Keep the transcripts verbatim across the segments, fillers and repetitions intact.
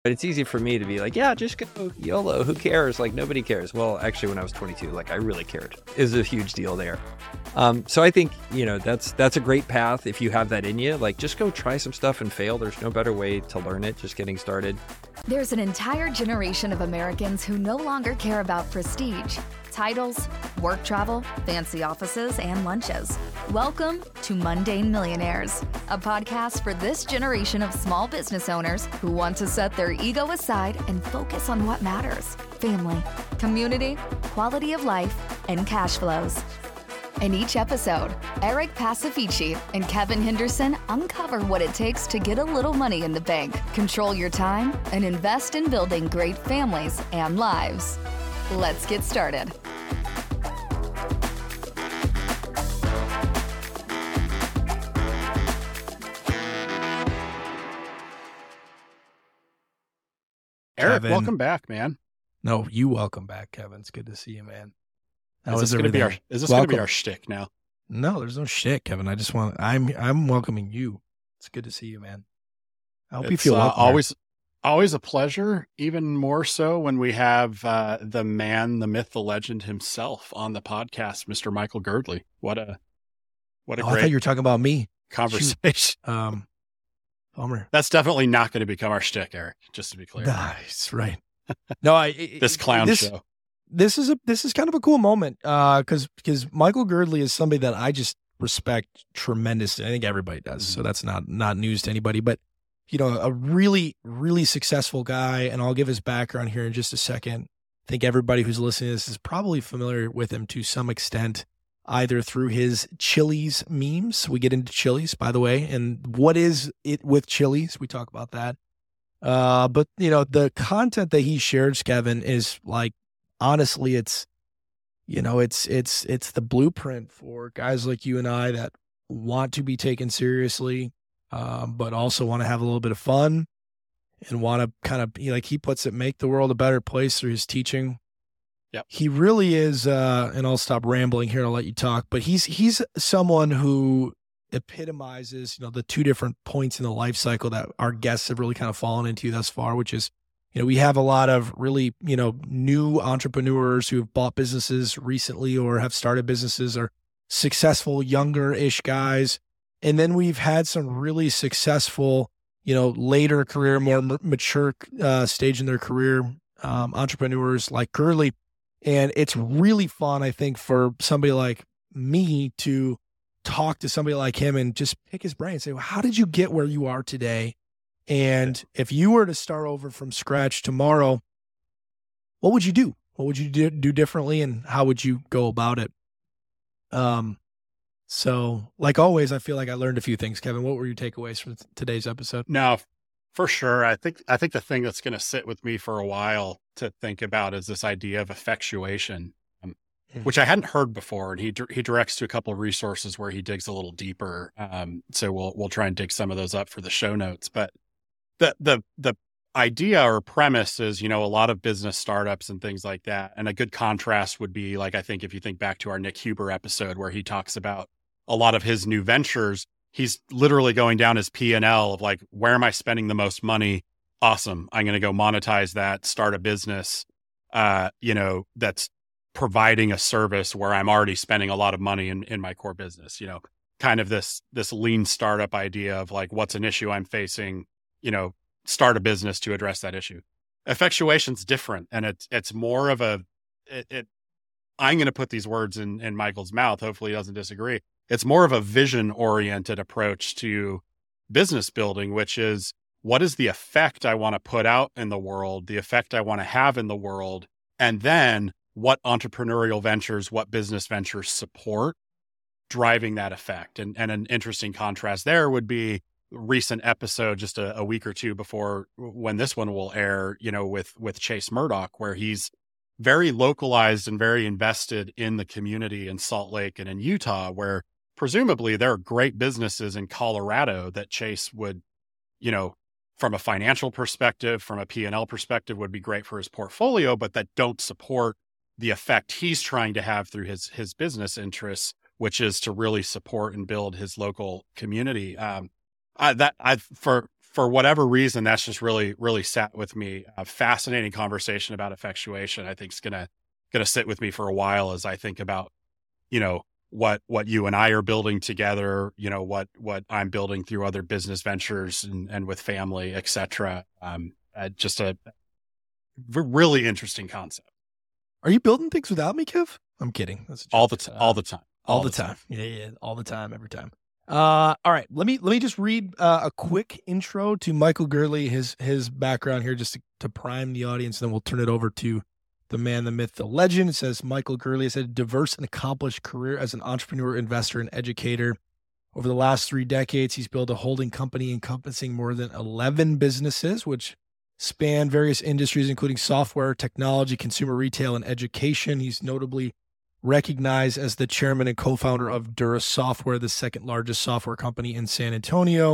But it's easy for me to be like, yeah, just go YOLO. Who cares? Like, nobody cares. Well, actually, when I was twenty-two, like, I really cared. It was a huge deal there. Um, so I think, you know, that's that's a great path if you have that in you. Like, just go try some stuff and fail. There's no better way to learn it, just getting started. There's an entire generation of Americans who no longer care about prestige, titles, work travel, fancy offices, and lunches. Welcome to Mundane Millionaires, a podcast for this generation of small business owners who want to set their ego aside and focus on what matters: family, community, quality of life, and cash flows. In each episode, Eric Pacifici and Kevin Henderson uncover what it takes to get a little money in the bank, control your time, and invest in building great families and lives. Let's get started. Eric, Kevin. welcome back, man. No, you welcome back, Kevin. It's good to see you, man. How Is is this going to be our everything? is this going to be Welcome. our shtick now? No, there's no shit, Kevin. I just want I'm I'm welcoming you. It's good to see you, man. I hope you It's feel uh, welcome here. always always a pleasure, even more so when we have uh, the man, the myth, the legend himself on the podcast, Mister Michael Girdley. What a what a Oh, I thought great you were talking about me. conversation. Um Bummer. That's definitely not going to become our shtick, Eric, just to be clear. Nice, right. No, I it- This clown this, show. This is a this is kind of a cool moment uh because because Michael Girdley is somebody that I just respect tremendously. I think everybody does. Mm-hmm. So that's not not news to anybody, but you know, a really really successful guy, and I'll give his background here in just a second. I think everybody who's listening to this is probably familiar with him to some extent, either through his Chili's memes. We get into Chili's, by the way, and what is it with Chili's? We talk about that. Uh, but you know, the content that he shares, Kevin, is like, honestly, it's, you know, it's, it's, it's the blueprint for guys like you and I that want to be taken seriously, um, but also want to have a little bit of fun and want to kind of, like he puts it, make the world a better place through his teaching. Yep. He really is, uh, and I'll stop rambling here and I'll let you talk, but he's, he's someone who epitomizes, you know, the two different points in the life cycle that our guests have really kind of fallen into thus far, which is, you know, we have a lot of really, you know, new entrepreneurs who have bought businesses recently or have started businesses, or successful younger-ish guys. And then we've had some really successful, you know, later career, more m- mature uh, stage in their career um, entrepreneurs like Girdley. And it's really fun, I think, for somebody like me to talk to somebody like him and just pick his brain and say, well, how did you get where you are today? And if you were to start over from scratch tomorrow, what would you do? What would you do, do differently, and how would you go about it? Um, so like always, I feel like I learned a few things. Kevin, what were your takeaways from t- today's episode? No, for sure. I think I think the thing that's going to sit with me for a while to think about is this idea of effectuation, um, Mhm. which I hadn't heard before. And he dir- he directs to a couple of resources where he digs a little deeper. Um, so we'll we'll try and dig some of those up for the show notes. But the the the idea or premise is, you know, a lot of business startups and things like that. And a good contrast would be, like, I think if you think back to our Nick Huber episode where he talks about a lot of his new ventures, he's literally going down his P and L of like, where am I spending the most money? Awesome. I'm going to go monetize that, start a business, uh, you know, that's providing a service where I'm already spending a lot of money in, in my core business, you know, kind of this, this lean startup idea of like, what's an issue I'm facing, you know, start a business to address that issue. Effectuation's different. And it's, it's more of a, it, it I'm going to put these words in, in Michael's mouth. Hopefully he doesn't disagree. It's more of a vision oriented approach to business building, which is, what is the effect I want to put out in the world, the effect I want to have in the world, and then what entrepreneurial ventures, what business ventures support driving that effect. And, and an interesting contrast there would be recent episode just a, a week or two before when this one will air, you know, with, with Chase Murdoch, where he's very localized and very invested in the community in Salt Lake and in Utah, where presumably there are great businesses in Colorado that Chase would, you know, from a financial perspective, from a P and L perspective, would be great for his portfolio, but that don't support the effect he's trying to have through his, his business interests, which is to really support and build his local community. Um, I, that I, for, for whatever reason, that's just really, really sat with me. A fascinating conversation about effectuation. I think is going to, going to sit with me for a while as I think about, you know, what, what you and I are building together, you know, what, what I'm building through other business ventures and, and with family, et cetera. Um, uh, just a really interesting concept. Are you building things without me, Kev? I'm kidding. That's all the time. All the time. All, all the, the time. time. Yeah, yeah. All the time. Every time. Uh, all right. Let me let me just read uh, a quick intro to Michael Girdley, his his background here, just to, to prime the audience. And then we'll turn it over to the man, the myth, the legend. It says Michael Girdley has had a diverse and accomplished career as an entrepreneur, investor, and educator. Over the last three decades, he's built a holding company encompassing more than eleven businesses, which span various industries, including software, technology, consumer retail, and education. He's notably recognized as the chairman and co-founder of Dura Software, the second largest software company in San Antonio.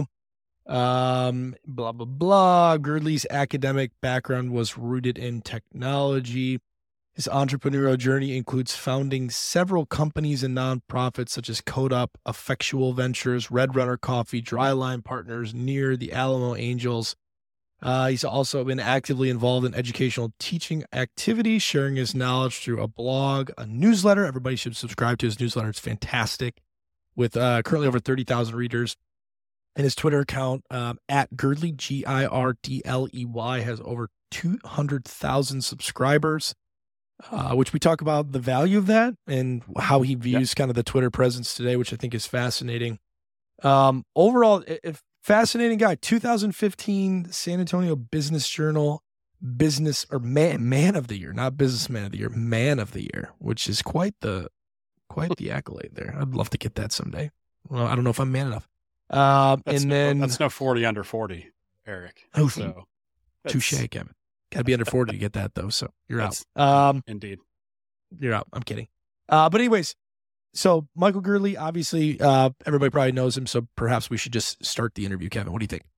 Um, blah, blah, blah. Girdley's academic background was rooted in technology. His entrepreneurial journey includes founding several companies and nonprofits such as CodeUp, Effectual Ventures, Red Runner Coffee, Dryline Partners, Near, the Alamo Angels. Uh, he's also been actively involved in educational teaching activities, sharing his knowledge through a blog, a newsletter. Everybody should subscribe to his newsletter. It's fantastic, with uh, currently over thirty thousand readers. And his Twitter account, um, at Girdley, G I R D L E Y, has over two hundred thousand subscribers, uh, which we talk about the value of that and how he views yep. kind of the Twitter presence today, which I think is fascinating. Um, overall, if fascinating guy. two thousand fifteen San Antonio Business Journal business or man man of the year, not businessman of the year, man of the year, which is quite the quite the accolade there. I'd love to get that someday. Well, I don't know if I'm man enough. Uh, and no, then that's no forty under forty, Eric. Oh, so touche, Kevin. Got to be under forty to get that though. So you're out. Um, indeed, you're out. I'm kidding. Uh, but anyways. So Michael Girdley, obviously, uh, everybody probably knows him, so perhaps we should just start the interview. Kevin, what do you think?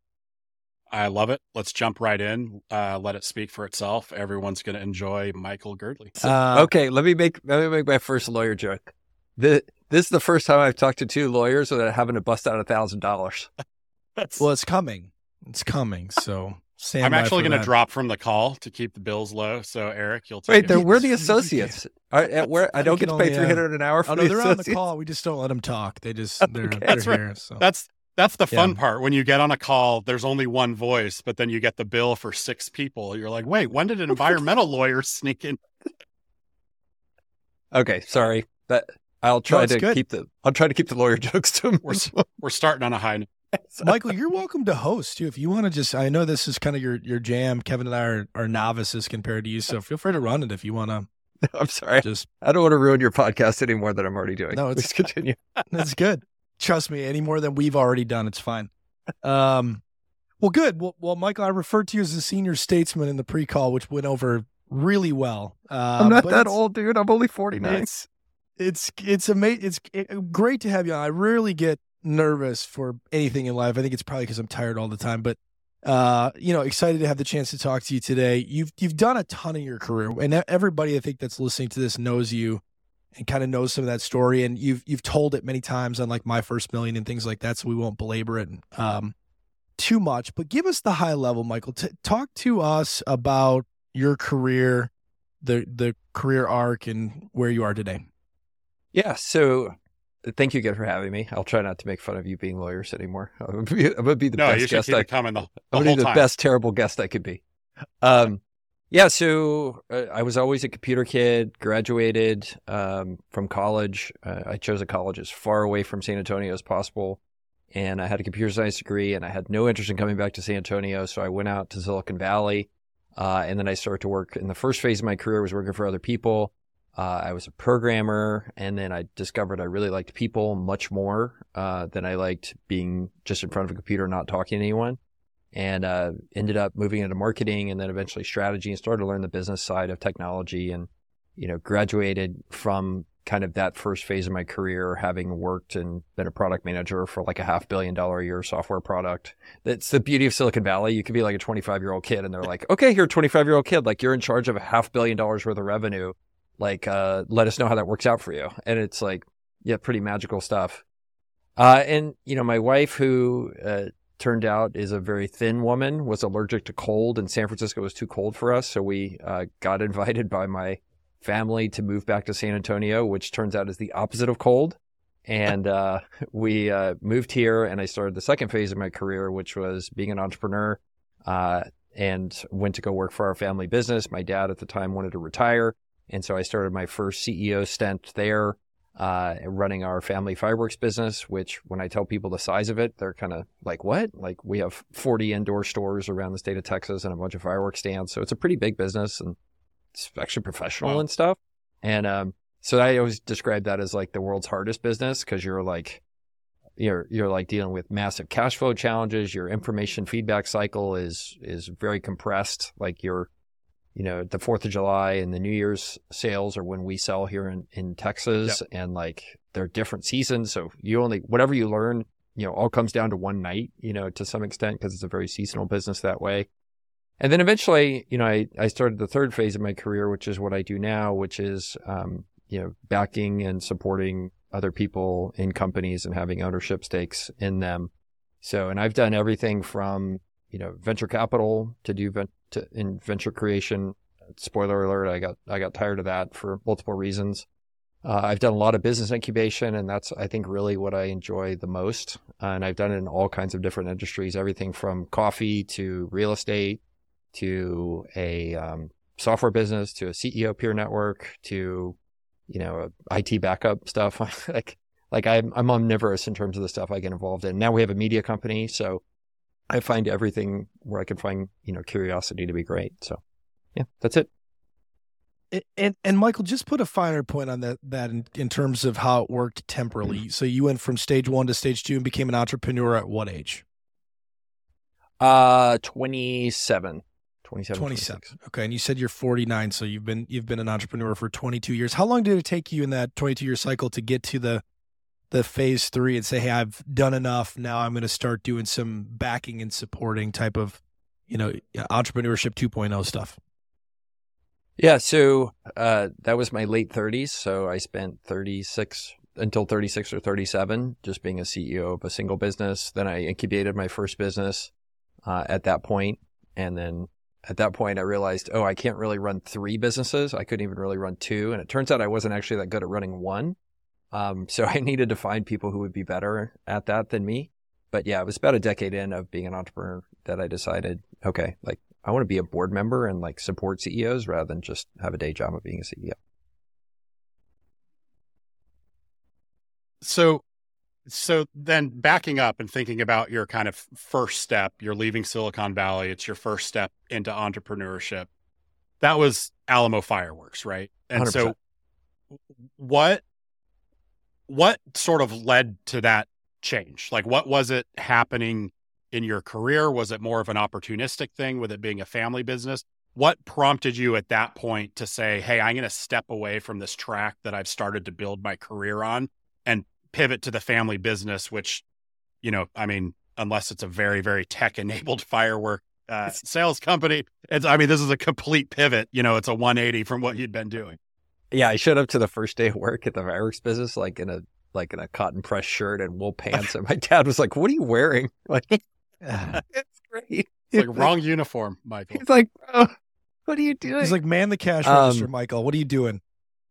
I love it. Let's jump right in. Uh, let it speak for itself. Everyone's going to enjoy Michael Girdley. So, uh, okay, let me make let me make my first lawyer joke. The, this is the first time I've talked to two lawyers without having to bust out a thousand dollars. Well, it's coming. It's coming. So. Stand I'm actually going to drop from the call to keep the bills low. So Eric, you'll take wait. it. They're, we're the associates. I, at where I don't get to pay three hundred an hour for oh, no, the they're associates. on the call. We just don't let them talk. They just they're, okay, they're that's here. Right. So. That's that's the fun yeah. part. When you get on a call, there's only one voice, but then you get the bill for six people. You're like, wait, when did an environmental lawyer sneak in? Okay, sorry. That I'll try no, to good. keep the I'll try to keep the lawyer jokes to We're we're starting on a high note. Michael, you're welcome to host too. If you want to just, I know this is kind of your, your jam. Kevin and I are, are novices compared to you. So feel free to run it if you want to. I'm sorry. Just, I don't want to ruin your podcast any more than I'm already doing. No, it's Please continue. That's good. Trust me, any more than we've already done, it's fine. Um, well, good. Well, well, Michael, I referred to you as a senior statesman in the pre-call, which went over really well. Uh, I'm not that old, dude. I'm only forty-nine. It's, it's, it's amazing. It's it, great to have you on. I rarely get nervous for anything in life. I think it's probably because I'm tired all the time, but uh, you know, excited to have the chance to talk to you today. You've you've done a ton in your career, and everybody I think that's listening to this knows you and kind of knows some of that story. And you've you've told it many times on like My First Million and things like that, so we won't belabor it um, too much. But give us the high level, Michael. T- talk to us about your career, the the career arc, and where you are today. Yeah. So. Thank you again for having me. I'll try not to make fun of you being lawyers anymore. I'm going to be the no, best you guest. Keep I, it coming the, the I'm whole be the time. best terrible guest I could be. Um, yeah. So uh, I was always a computer kid. Graduated um, from college. Uh, I chose a college as far away from San Antonio as possible, and I had a computer science degree. And I had no interest in coming back to San Antonio, so I went out to Silicon Valley, uh, and then I started to work. In the first phase of my career, was working for other people. Uh, I was a programmer, and then I discovered I really liked people much more uh, than I liked being just in front of a computer not talking to anyone, and uh, ended up moving into marketing and then eventually strategy and started to learn the business side of technology, and you know graduated from kind of that first phase of my career having worked and been a product manager for like a half billion dollar a year software product. That's the beauty of Silicon Valley. You could be like a twenty-five year old kid and they're like, okay, you're a twenty-five year old kid. Like you're in charge of a half billion dollars worth of revenue. Like, uh, let us know how that works out for you. And it's like, yeah, pretty magical stuff. Uh, and, you know, my wife, who uh, turned out is a very thin woman, was allergic to cold, and San Francisco was too cold for us. So we uh, got invited by my family to move back to San Antonio, which turns out is the opposite of cold. And uh, we uh, moved here, and I started the second phase of my career, which was being an entrepreneur, uh, and went to go work for our family business. My dad at the time wanted to retire, and so I started my first C E O stint there, uh, running our family fireworks business, which when I tell people the size of it, they're kind of like, what? Like, we have forty indoor stores around the state of Texas and a bunch of fireworks stands. So it's a pretty big business, and it's actually professional Wow. and stuff. And um, so I always describe that as like the world's hardest business, because you're like, you're you're like dealing with massive cash flow challenges. Your information feedback cycle is is very compressed. Like you're, you know, the fourth of July and the New Year's sales are when we sell here in, in Texas, Yep. and like they're different seasons. So you only, whatever you learn, you know, all comes down to one night, you know, to some extent, because it's a very seasonal business that way. And then eventually, you know, I, I started the third phase of my career, which is what I do now, which is, um, you know, backing and supporting other people in companies and having ownership stakes in them. So, and I've done everything from, you know, venture capital to do ven- to, in venture creation. Spoiler alert, I got, I got tired of that for multiple reasons. Uh, I've done a lot of business incubation, and that's, I think, really what I enjoy the most. Uh, and I've done it in all kinds of different industries, everything from coffee to real estate to a um, software business to a C E O peer network to, you know, I T backup stuff. like, like I'm, I'm omnivorous in terms of the stuff I get involved in. Now we have a media company, so I find everything where I can find, you know, curiosity to be great. So, yeah, that's it. And, and and Michael, just put a finer point on that that in, in terms of how it worked temporally. So you went from stage one to stage two and became an entrepreneur at what age? Uh, twenty-seven. twenty-seven, twenty-seven. twenty-six. Okay, and you said you're forty-nine, so you've been you've been an entrepreneur for twenty-two years. How long did it take you in that twenty-two year cycle to get to the the phase three and say, hey, I've done enough. Now I'm going to start doing some backing and supporting type of, you know, entrepreneurship two point oh stuff? Yeah, so uh, that was my late thirties. So I spent thirty-six until thirty-six or thirty-seven just being a C E O of a single business. Then I incubated my first business uh, at that point. And then at that point, I realized, oh, I can't really run three businesses. I couldn't even really run two. And it turns out I wasn't actually that good at running one. Um, so I needed to find people who would be better at that than me. But yeah, it was about a decade in of being an entrepreneur that I decided, okay, like I want to be a board member and like support C E Os rather than just have a day job of being a C E O. So, so then backing up and thinking about your kind of first step, you're leaving Silicon Valley. It's your first step into entrepreneurship. That was Alamo Fireworks, right? And one hundred percent. so what, what sort of led to that change? Like, what was it happening in your career? Was it more of an opportunistic thing with it being a family business? What prompted you at that point to say, hey, I'm going to step away from this track that I've started to build my career on and pivot to the family business, which, you know, I mean, unless it's a very, very tech enabled firework uh, sales company, it's, I mean, this is a complete pivot. You know, it's a one eighty from what you'd been doing. Yeah, I showed up to the first day of work at the fireworks business, like in a, like in a cotton press shirt and wool pants. And my dad was like, what are you wearing? Like, it's great. It's like wrong uniform, Michael. He's like, oh, what are you doing? He's like, man, the cash Um, register, Michael. What are you doing?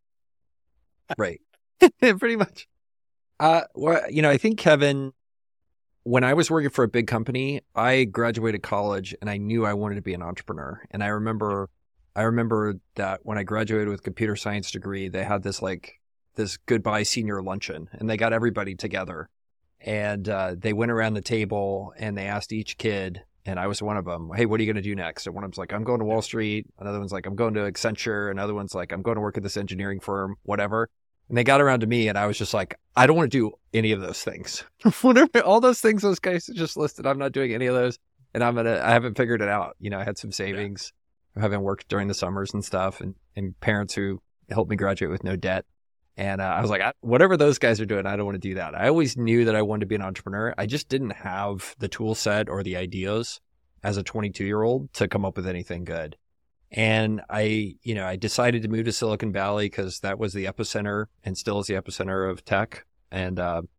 Right. Pretty much. Uh, well, you know, I think, Kevin, when I was working for a big company, I graduated college and I knew I wanted to be an entrepreneur. And I remember, I remember that when I graduated with a computer science degree, they had this like, this goodbye senior luncheon and they got everybody together and uh, they went around the table and they asked each kid, and I was one of them, hey, what are you going to do next? And one of them's like, I'm going to Wall Street. Another one's like, I'm going to Accenture. Another one's like, I'm going to work at this engineering firm, whatever. And they got around to me and I was just like, I don't want to do any of those things. Whatever, all those things those guys just listed, I'm not doing any of those. And I'm going to, I haven't figured it out. You know, I had some savings, yeah. having worked during the summers and stuff, and, and parents who helped me graduate with no debt. And uh, I was like, I, whatever those guys are doing, I don't want to do that. I always knew that I wanted to be an entrepreneur. I just didn't have the tool set or the ideas as a twenty-two year old to come up with anything good. And I, you know, I decided to move to Silicon Valley because that was the epicenter and still is the epicenter of tech. And, uh,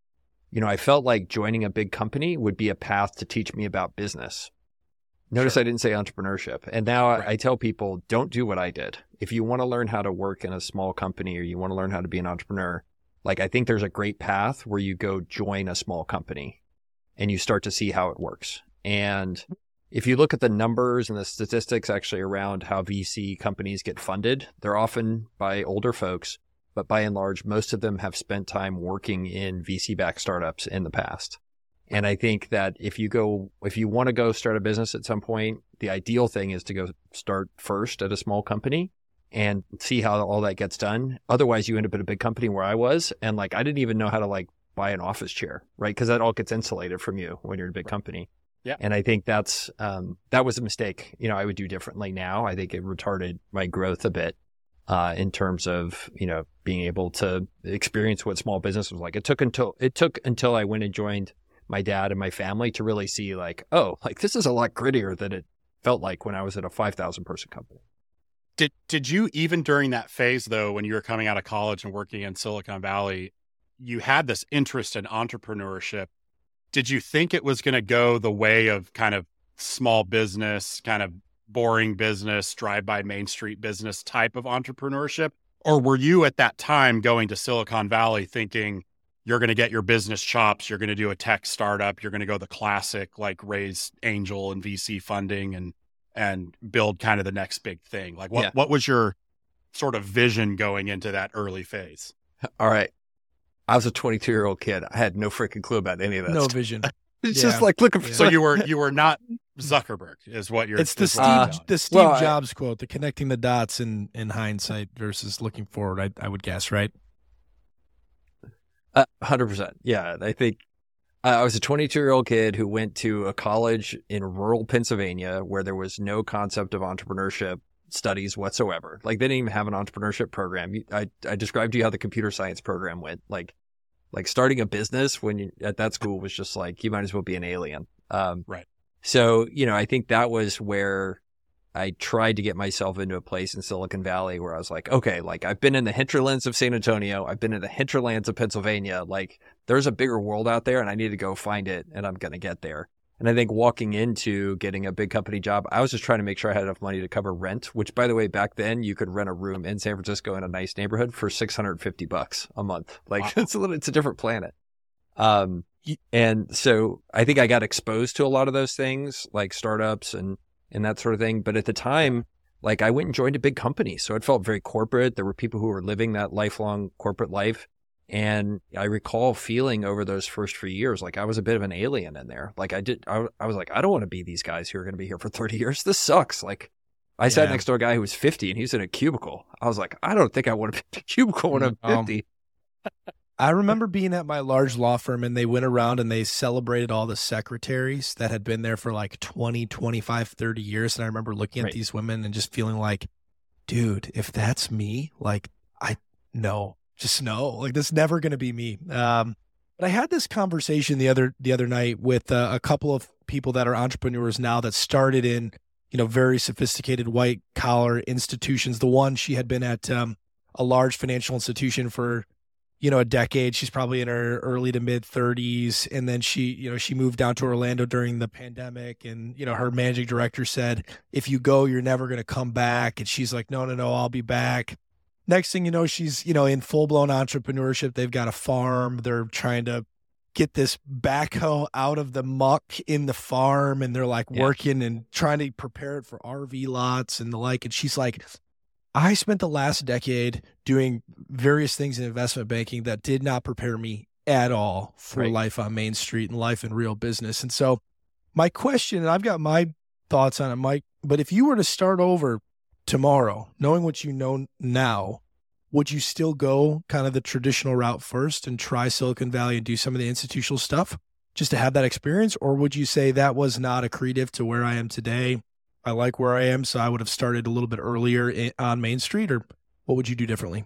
you know, I felt like joining a big company would be a path to teach me about business. Notice Sure. I didn't say entrepreneurship. And now Right. I, I tell people, don't do what I did. If you want to learn how to work in a small company or you want to learn how to be an entrepreneur, like I think there's a great path where you go join a small company and you start to see how it works. And if you look at the numbers and the statistics actually around how V C companies get funded, they're often by older folks, but by and large, most of them have spent time working in V C-backed startups in the past. And I think that if you go, if you want to go start a business at some point, the ideal thing is to go start first at a small company and see how all that gets done. Otherwise, you end up at a big company where I was, and like I didn't even know how to like buy an office chair, right? Because that all gets insulated from you when you're in a big company. Yeah. And I think that's um, that was a mistake. You know, I would do differently now. I think it retarded my growth a bit uh, in terms of you know being able to experience what small business was like. It took until it took until I went and joined my dad and my family to really see like, oh, like this is a lot grittier than it felt like when I was at a five thousand person company. Did did you, even during that phase though, when you were coming out of college and working in Silicon Valley, you had this interest in entrepreneurship? Did you think it was going to go the way of kind of small business, kind of boring business, drive-by Main Street business type of entrepreneurship? Or were you at that time going to Silicon Valley thinking you're going to get your business chops, you're going to do a tech startup, you're going to go the classic, like raise angel and V C funding and and build kind of the next big thing? Like what, Yeah. what was your sort of vision going into that early phase? All right. I was a twenty-two year old kid. I had no freaking clue about any of that No stuff. vision. It's Yeah. just like looking for Yeah. So you were you were not Zuckerberg, is what you're. It's the is Steve what you're Uh, telling. the Steve well, I- Jobs quote, the connecting the dots in, in hindsight versus looking forward, I, I would guess, right? Uh, one hundred percent. Yeah. I think uh, I was a twenty-two year old kid who went to a college in rural Pennsylvania where there was no concept of entrepreneurship studies whatsoever. Like they didn't even have an entrepreneurship program. You- I, I described to you how the computer science program went. Like, like starting a business when you at that school was just like, you might as well be an alien. Um, Right. So, you know, I think that was where I tried to get myself into a place in Silicon Valley where I was like, okay, like I've been in the hinterlands of San Antonio. I've been in the hinterlands of Pennsylvania. Like there's a bigger world out there and I need to go find it and I'm going to get there. And I think walking into getting a big company job, I was just trying to make sure I had enough money to cover rent, which by the way, back then you could rent a room in San Francisco in a nice neighborhood for six hundred fifty bucks a month. Like Wow. it's a little, it's a different planet. Um, and so I think I got exposed to a lot of those things like startups and, and that sort of thing. But at the time, like I went and joined a big company. So it felt very corporate. There were people who were living that lifelong corporate life. And I recall feeling over those first few years, like I was a bit of an alien in there. Like I did, I, I was like, I don't want to be these guys who are going to be here for thirty years. This sucks. Like I sat Yeah. next to a guy who was fifty and he's in a cubicle. I was like, I don't think I want to be in a cubicle when I'm Um, fifty. I remember being at my large law firm and they went around and they celebrated all the secretaries that had been there for like twenty, twenty-five, thirty years. And I remember looking at Right. these women and just feeling like, dude, if that's me, like, I, no, just no, like that's never going to be me. Um, but I had this conversation the other, the other night with uh, a couple of people that are entrepreneurs now that started in, you know, very sophisticated white collar institutions. The one, she had been at um, a large financial institution for, you know, a decade. She's probably in her early to mid thirties. And then she, you know, she moved down to Orlando during the pandemic. And, you know, her managing director said, if you go, you're never going to come back. And she's like, no, no, no, I'll be back. Next thing you know, she's, you know, in full blown entrepreneurship. They've got a farm. They're trying to get this backhoe out of the muck in the farm. And they're like Yeah. working and trying to prepare it for R V lots and the like. And she's like, I spent the last decade doing various things in investment banking that did not prepare me at all for Right. life on Main Street and life in real business. And so my question, and I've got my thoughts on it, Mike, but if you were to start over tomorrow, knowing what you know now, would you still go kind of the traditional route first and try Silicon Valley and do some of the institutional stuff just to have that experience? Or would you say that was not accretive to where I am today? I like where I am, so I would have started a little bit earlier in, on Main Street, or what would you do differently?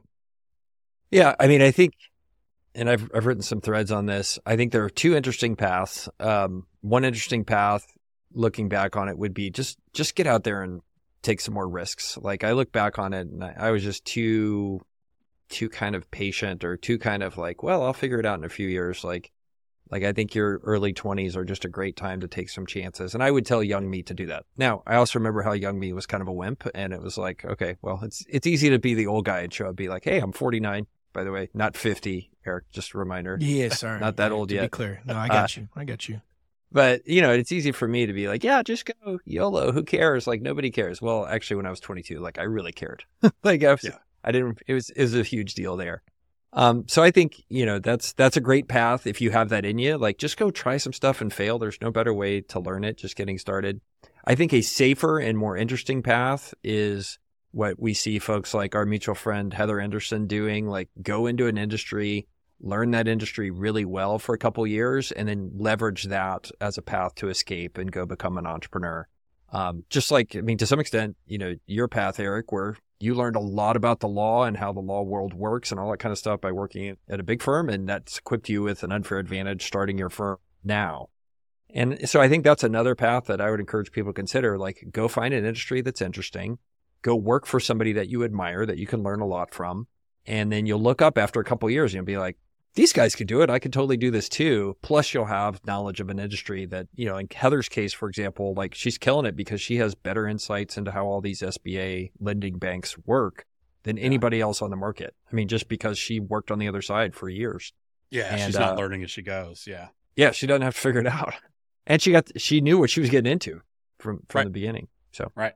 Yeah, I mean, I think, and I've I've written some threads on this. I think there are two interesting paths. Um, one interesting path, looking back on it, would be just just get out there and take some more risks. Like I look back on it, and I, I was just too too kind of patient or too kind of like, well, I'll figure it out in a few years. Like Like, I think your early twenties are just a great time to take some chances. And I would tell young me to do that. Now, I also remember how young me was kind of a wimp. And it was like, okay, well, it's it's easy to be the old guy and show up, be like, hey, I'm forty-nine, by the way, not fifty, Eric, just a reminder. Yeah, sorry. Not that yeah, old to yet. Be clear. No, I got Uh, you. I got you. But, you know, it's easy for me to be like, yeah, just go YOLO. Who cares? Like, nobody cares. Well, actually, when I was twenty-two, like, I really cared. like, I, was, Yeah. I didn't, it was, it was a huge deal there. Um, so I think, you know, that's, that's a great path. If you have that in you, like, just go try some stuff and fail. There's no better way to learn it, just getting started. I think a safer and more interesting path is what we see folks like our mutual friend, Heather Anderson, doing, like, go into an industry, learn that industry really well for a couple years, and then leverage that as a path to escape and go become an entrepreneur. Um, just like, I mean, to some extent, you know, your path, Eric, where you learned a lot about the law and how the law world works and all that kind of stuff by working at a big firm. And that's equipped you with an unfair advantage starting your firm now. And so I think that's another path that I would encourage people to consider. Like, go find an industry that's interesting, go work for somebody that you admire, that you can learn a lot from. And then you'll look up after a couple of years and you'll be like, these guys could do it. I could totally do this too. Plus you'll have knowledge of an industry that, you know, in Heather's case, for example, like, she's killing it because she has better insights into how all these S B A lending banks work than anybody else on the market. I mean, just because she worked on the other side for years. Yeah. And, she's not uh, learning as she goes. Yeah. Yeah. She doesn't have to figure it out. And she got, she knew what she was getting into from, from Right. the beginning. So, Right.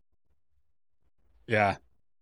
Yeah.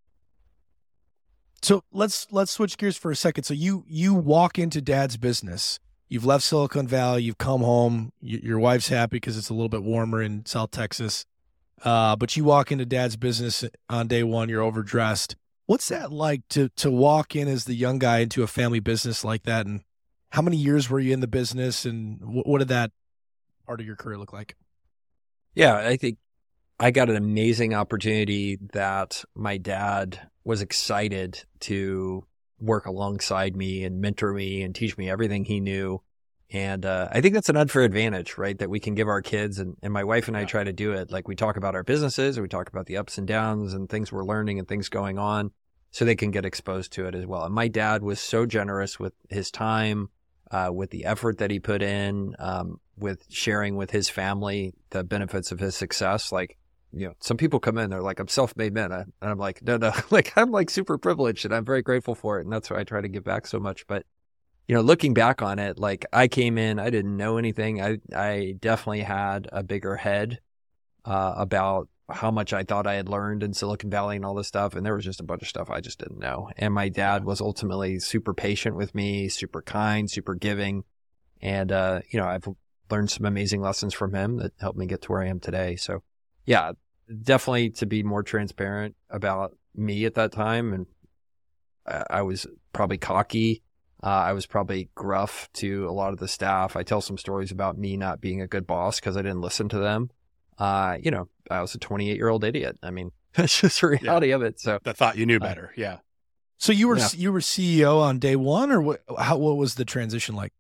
So let's let's switch gears for a second. So you you walk into Dad's business. You've left Silicon Valley. You've come home. Y- your wife's happy because it's a little bit warmer in South Texas. Uh, but you walk into Dad's business on day one. You're overdressed. What's that like to to walk in as the young guy into a family business like that? And how many years were you in the business? And wh- what did that part of your career look like? yeah, I think I got an amazing opportunity that my dad was excited to work alongside me and mentor me and teach me everything he knew. And uh, I think that's an unfair advantage, right? That we can give our kids. And, and my wife and I Yeah. try to do it. Like, we talk about our businesses and we talk about the ups and downs and things we're learning and things going on so they can get exposed to it as well. And my dad was so generous with his time, uh, with the effort that he put in, um, with sharing with his family the benefits of his success. Like, you know, some people come in, they're like, I'm self-made man. And I'm like, no, no, like, I'm like super privileged and I'm very grateful for it. And that's why I try to give back so much. But, you know, looking back on it, like, I came in, I didn't know anything. I, I definitely had a bigger head, uh, about how much I thought I had learned in Silicon Valley and all this stuff. And there was just a bunch of stuff I just didn't know. And my dad was ultimately super patient with me, super kind, super giving. And, uh, you know, I've learned some amazing lessons from him that helped me get to where I am today. So, yeah, definitely to be more transparent about me at that time. And I, I was probably cocky. Uh, I was probably gruff to a lot of the staff. I tell some stories about me not being a good boss because I didn't listen to them. Uh, you know, I was a twenty-eight year old idiot. I mean, that's just the reality of it. So, That thought you knew better. Yeah. So you were Yeah. you were C E O on day one, or what? How what was the transition like?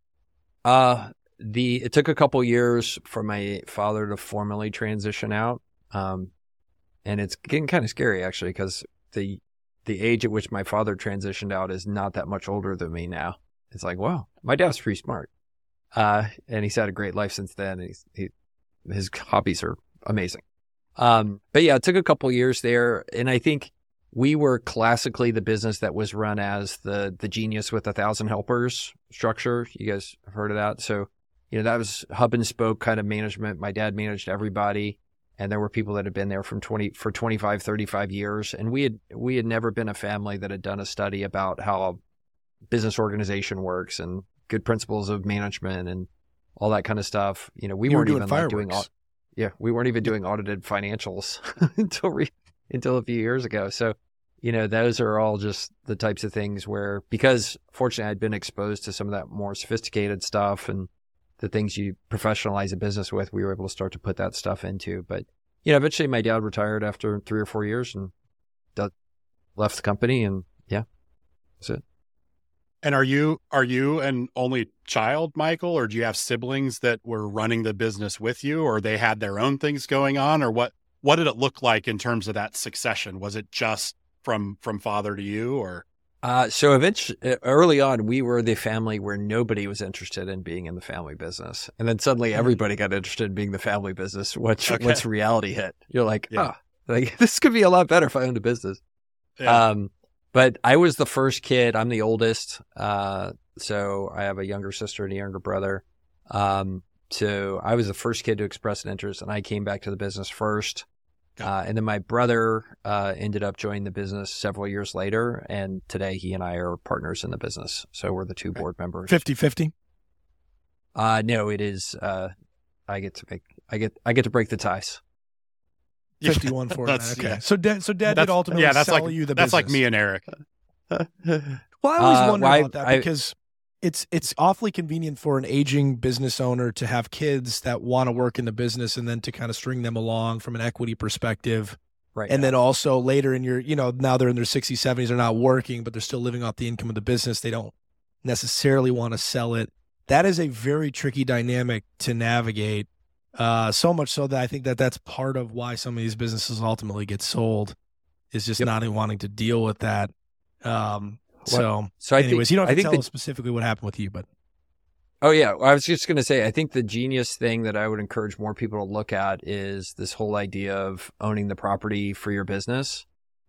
uh, the, it took a couple years for my father to formally transition out. Um, and it's getting kind of scary actually, because the, the age at which my father transitioned out is not that much older than me now. It's like, wow, my dad's pretty smart. Uh, and he's had a great life since then. He's, he, his hobbies are amazing. Um, but yeah, it took a couple years there. And I think we were classically the business that was run as the, the genius with a thousand helpers structure. You guys have heard of that. So, you know, that was hub and spoke kind of management. My dad managed everybody. And there were people that had been there from twenty for twenty-five, thirty-five years. And we had, we had never been a family that had done a study about how business organization works and good principles of management and all that kind of stuff. You know, we You were weren't doing even like doing, fireworks. au- yeah, we weren't even doing audited financials until re, until a few years ago. So, you know, those are all just the types of things where, because fortunately I'd been exposed to some of that more sophisticated stuff and the things you professionalize a business with, we were able to start to put that stuff into. But, you know, eventually my dad retired after three or four years and that left the company, and yeah, that's it. And are you are you an only child, Michael, or do you have siblings that were running the business with you, or they had their own things going on, or what what did it look like in terms of that succession? Was it just from from father to you, or Uh, so eventually, early on, we were the family where nobody was interested in being in the family business. And then suddenly everybody got interested in being the family business. Once, Okay. once reality hit, you're like, Yeah. oh, like this could be a lot better if I owned a business. Yeah. Um, but I was the first kid. I'm the oldest. Uh, so I have a younger sister and a younger brother. Um, so I was the first kid to express an interest, and I came back to the business first. Uh, and then my brother uh, ended up joining the business several years later, and today he and I are partners in the business. So we're the two board members. fifty-fifty? Uh, no, it is. Uh, I get to make. I get. I get to break the ties. fifty-one forty-nine. That's- Okay. yeah. So dad, so dad That's- did ultimately yeah, that's sell like you the that's business. like me and Eric. Well, I always Uh, wonder well, I- about that I- because it's it's awfully convenient for an aging business owner to have kids that want to work in the business and then to kind of string them along from an equity perspective. Right. And now. then also later in your, you know, now they're in their sixties, seventies, they're not working, but they're still living off the income of the business. They don't necessarily want to sell it. That is a very tricky dynamic to navigate. Uh, so much so that I think that that's part of why some of these businesses ultimately get sold, is just Yep. not even wanting to deal with that. Um, Well, so, so I anyways, think, you don't I have to think tell the, us specifically what happened with you, but Oh, yeah. I was just going to say, I think the genius thing that I would encourage more people to look at is this whole idea of owning the property for your business.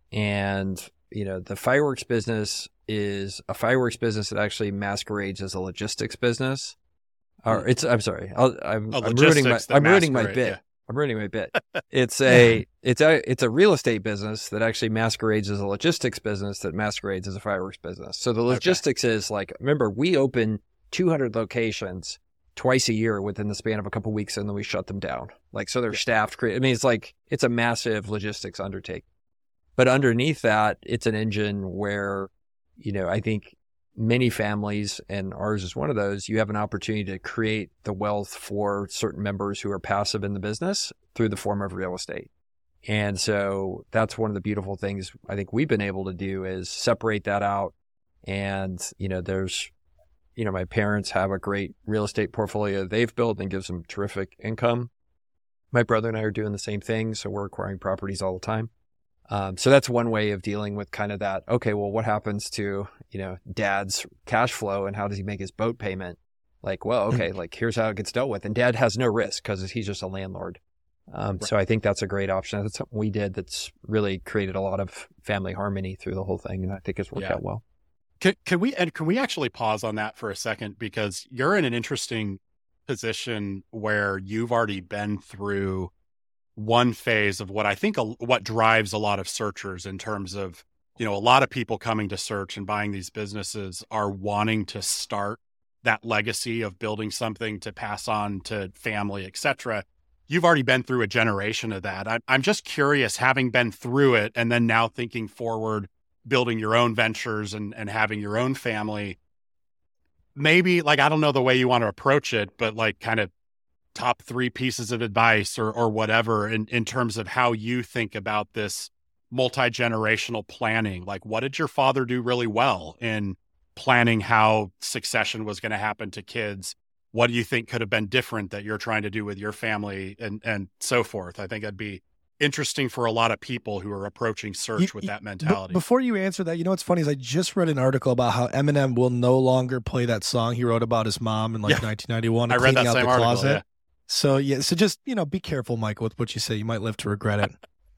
And, you know, the fireworks business is a fireworks business that actually masquerades as a logistics business. Or it's, I'm sorry, I'll, I'm, Oh, I'm ruining my, logistics that I'm ruining my masquerade, bit. yeah. I'm ruining my bit. It's a, it's a, it's a real estate business that actually masquerades as a logistics business that masquerades as a fireworks business. So the logistics is like, remember, we open two hundred locations twice a year within the span of a couple of weeks, and then we shut them down. Like, so they're staffed. I mean, it's like, it's a massive logistics undertaking. But underneath that, it's an engine where, you know, I think many families, and ours is one of those, you have an opportunity to create the wealth for certain members who are passive in the business through the form of real estate. And so that's one of the beautiful things I think we've been able to do is separate that out. And, you know, there's, you know, my parents have a great real estate portfolio they've built and gives them terrific income. My brother and I are doing the same thing. So we're acquiring properties all the time. Um, so that's one way of dealing with kind of that. Okay, well, what happens to, you know, dad's cash flow and how does he make his boat payment? Like, well, okay, like here's how it gets dealt with. And dad has no risk because he's just a landlord. Um, Right. So I think that's a great option. That's something we did that's really created a lot of family harmony through the whole thing. And I think it's worked Yeah. out well. Can, can we and can we actually pause on that for a second, because you're in an interesting position where you've already been through one phase of what I think a, what drives a lot of searchers in terms of, you know, a lot of people coming to search and buying these businesses are wanting to start that legacy of building something to pass on to family, et cetera. You've already been through a generation of that. I'm I'm just curious, having been through it and then now thinking forward, building your own ventures and, and having your own family, maybe like, I don't know the way you want to approach it, but like kind of top three pieces of advice or, or whatever in, in terms of how you think about this multi-generational planning. Like, what did your father do really well in planning how succession was going to happen to kids? What do you think could have been different that you're trying to do with your family and, and so forth? I think that'd be interesting for a lot of people who are approaching search You- with you- that Be- mentality. before you answer that, you know what's funny is I just read an article about how Eminem will no longer play that song he wrote about his mom in like Yeah. nineteen ninety-one. I read cleaning that out same the article. closet. Yeah. So yeah, so just, you know, be careful, Michael, with what you say. You might live to regret it.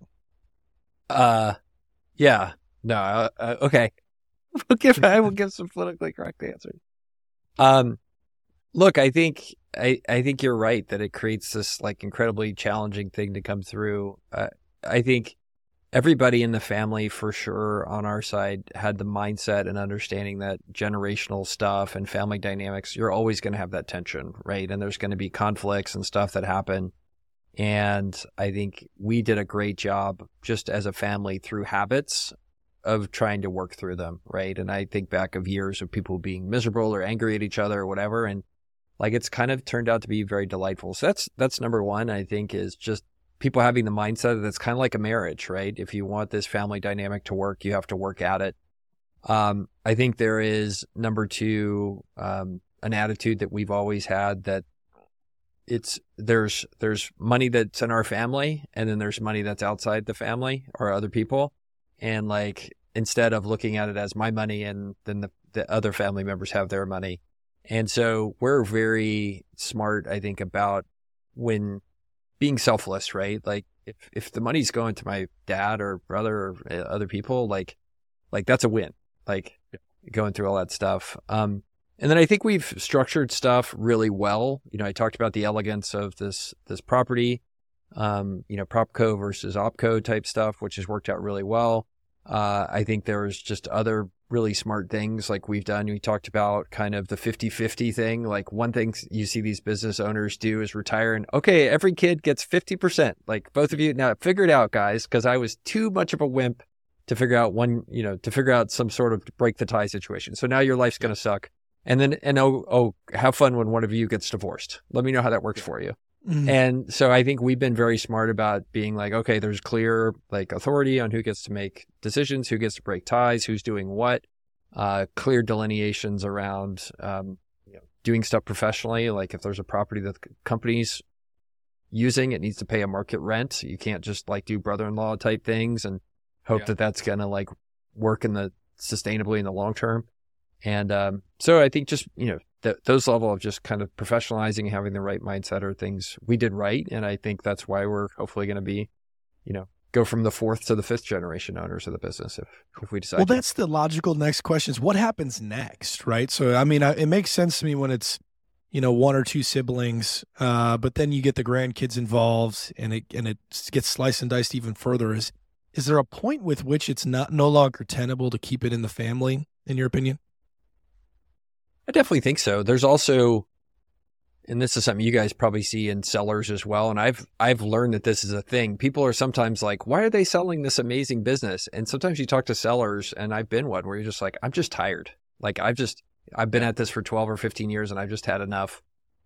Uh, yeah, no, uh, uh, okay. We'll give, I will give some politically correct answers. Um, look, I think, I, I think you're right that it creates this like incredibly challenging thing to come through. Uh, I think everybody in the family for sure on our side had the mindset and understanding that generational stuff and family dynamics, you're always going to have that tension, right? And there's going to be conflicts and stuff that happen. And I think we did a great job just as a family through habits of trying to work through them, right? And I think back of years of people being miserable or angry at each other or whatever. And like, it's kind of turned out to be very delightful. So that's, that's number one, I think, is just people having the mindset that it's kind of like a marriage, right? If you want this family dynamic to work, you have to work at it. Um, I think there is number two, um, an attitude that we've always had that it's, there's, there's money that's in our family and then there's money that's outside the family or other people. And like, instead of looking at it as my money and then the, the other family members have their money. And so we're very smart, I think, about when being selfless, right? Like if, if the money's going to my dad or brother or other people, like, like that's a win, like going through all that stuff. Um, and then I think we've structured stuff really well. You know, I talked about the elegance of this, this property, um, you know, PropCo versus OpCo type stuff, which has worked out really well. Uh, I think there's just other really smart things like we've done. We talked about kind of the fifty-fifty thing. Like one thing you see these business owners do is retire and, okay, every kid gets fifty percent. Like both of you now figure it out, guys, because I was too much of a wimp to figure out one, you know, to figure out some sort of break the tie situation. So now your life's going to suck. And then, and oh, oh, have fun when one of you gets divorced. Let me know how that works for you. Mm-hmm. And so I think we've been very smart about being like, okay, there's clear like authority on who gets to make decisions, who gets to break ties, who's doing what, uh, clear delineations around, um, you know, doing stuff professionally. Like if there's a property that the company's using, it needs to pay a market rent. You can't just like do brother-in-law type things and hope yeah. that that's going to like work in the sustainably in the long term. And, um, so I think just, you know, th- those level of just kind of professionalizing and having the right mindset are things we did right. And I think that's why we're hopefully going to be, you know, go from the fourth to the fifth generation owners of the business if, if we decide. Well, to. that's the logical next question is what happens next, right? So, I mean, I, it makes sense to me when it's, you know, one or two siblings, uh, but then you get the grandkids involved and it, and it gets sliced and diced even further. Is, is there a point with which it's not no longer tenable to keep it in the family, in your opinion? I definitely think so. There's also, and this is something you guys probably see in sellers as well. And I've, I've learned that this is a thing. People are sometimes like, why are they selling this amazing business? And sometimes you talk to sellers, and I've been one where you're just like, I'm just tired. Like I've just, I've been at this for twelve or fifteen years and I've just had enough.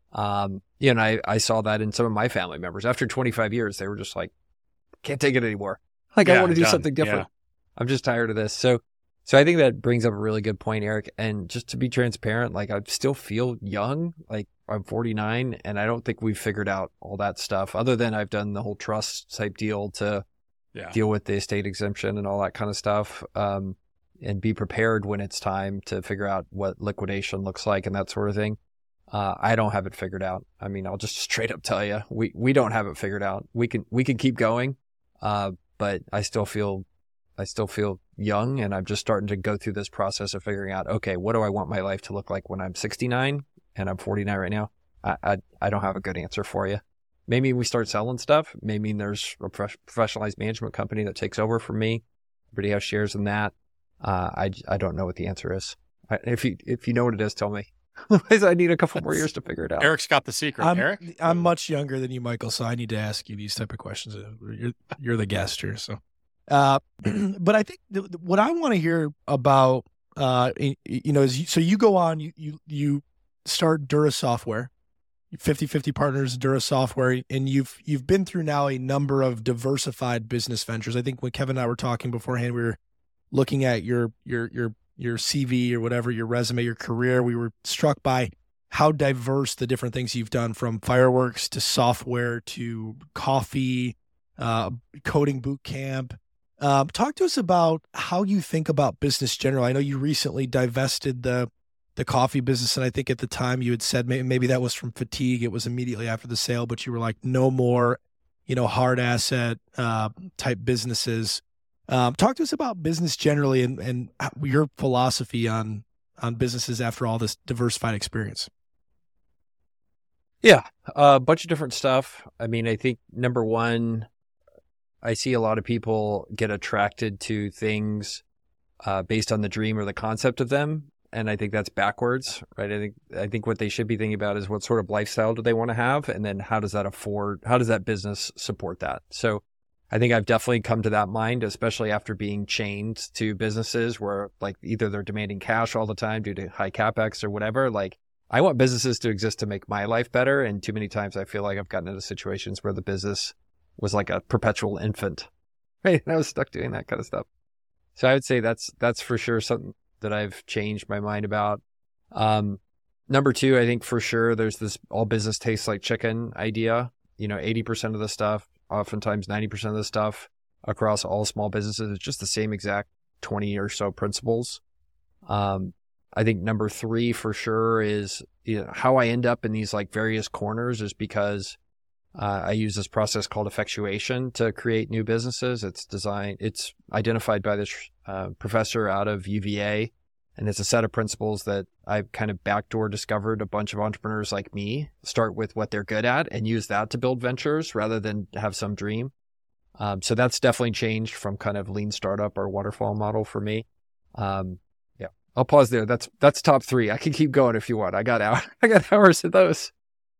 Um, you know, and I, I saw that in some of my family members after twenty-five years, they were just like, can't take it anymore. Like yeah, I want to do done. something different. Yeah. I'm just tired of this. So, So I think that brings up a really good point, Eric. And just to be transparent, like I still feel young, like I'm forty-nine and I don't think we've figured out all that stuff other than I've done the whole trust type deal to yeah. deal with the estate exemption and all that kind of stuff. Um, and be prepared when it's time to figure out what liquidation looks like and that sort of thing. Uh, I don't have it figured out. I mean, I'll just straight up tell you, we, we don't have it figured out. We can, we can keep going. Uh, but I still feel I still feel young, and I'm just starting to go through this process of figuring out, okay, what do I want my life to look like when I'm sixty-nine and I'm forty-nine right now? I I, I don't have a good answer for you. Maybe we start selling stuff. Maybe there's a professionalized management company that takes over from me. Everybody has shares in that. Uh, I, I don't know what the answer is. I, if you if you know what it is, tell me. Otherwise, I need a couple more years to figure it out. Eric's got the secret. I'm, Eric, I'm much younger than you, Michael, so I need to ask you these type of questions. You're you're the guest here, so. Uh, but I think th- what I want to hear about, uh, you know, is you, so you go on, you you you start Dura Software, fifty-fifty partners, Dura Software, and you've you've been through now a number of diversified business ventures. I think when Kevin and I were talking beforehand, we were looking at your your your your C V or whatever, your resume, your career. We were struck by how diverse the different things you've done, from fireworks to software to coffee, uh, coding boot camp. Um, talk to us about how you think about business generally. I know you recently divested the the coffee business, and I think at the time you had said maybe, maybe that was from fatigue. It was immediately after the sale, but you were like, no more, you know, hard asset uh, type businesses. Um, talk to us about business generally and, and your philosophy on on businesses after all this diversified experience. Yeah, a bunch of different stuff. I mean, I think number one, I see a lot of people get attracted to things uh, based on the dream or the concept of them. And I think that's backwards, right? I think, I think what they should be thinking about is what sort of lifestyle do they want to have? And then how does that afford, how does that business support that? So I think I've definitely come to that mind, especially after being chained to businesses where like either they're demanding cash all the time due to high CapEx or whatever. Like I want businesses to exist to make my life better. And too many times I feel like I've gotten into situations where the business was like a perpetual infant, right? And I was stuck doing that kind of stuff. So I would say that's, that's for sure something that I've changed my mind about. Um, number two, I think for sure there's this all business tastes like chicken idea. You know, eighty percent of the stuff, oftentimes ninety percent of the stuff across all small businesses is just the same exact twenty or so principles. Um, I think number three for sure is, you know, how I end up in these like various corners is because uh, I use this process called effectuation to create new businesses. It's designed, it's identified by this uh, professor out of U V A, and it's a set of principles that I've kind of backdoor discovered a bunch of entrepreneurs like me start with what they're good at and use that to build ventures rather than have some dream. Um, so that's definitely changed from kind of lean startup or waterfall model for me. Um, yeah, I'll pause there. That's that's top three. I can keep going if you want. I got hours. I got hours of those.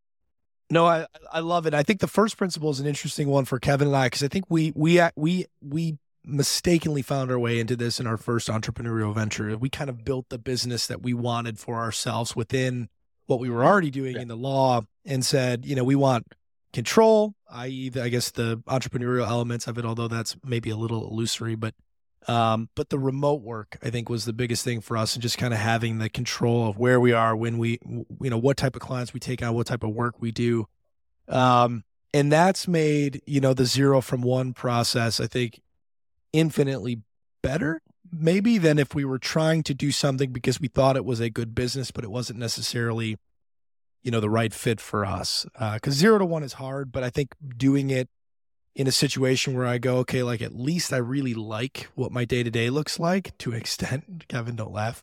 No, I I love it. I think the first principle is an interesting one for Kevin and I, because I think we we we we mistakenly found our way into this in our first entrepreneurial venture. We kind of built the business that we wanted for ourselves within what we were already doing yeah. in the law, and said, you know, we want control, that is, I guess the entrepreneurial elements of it, although that's maybe a little illusory, but um, but the remote work, I think, was the biggest thing for us, and just kind of having the control of where we are, when we, you know, what type of clients we take on, what type of work we do. Um, and that's made, you know, the zero from one process, I think, infinitely better, maybe, than if we were trying to do something because we thought it was a good business, but it wasn't necessarily, you know, the right fit for us. Uh, cause zero to one is hard, but I think doing it in a situation where I go, okay, like at least I really like what my day to day looks like to an extent. Kevin, don't laugh.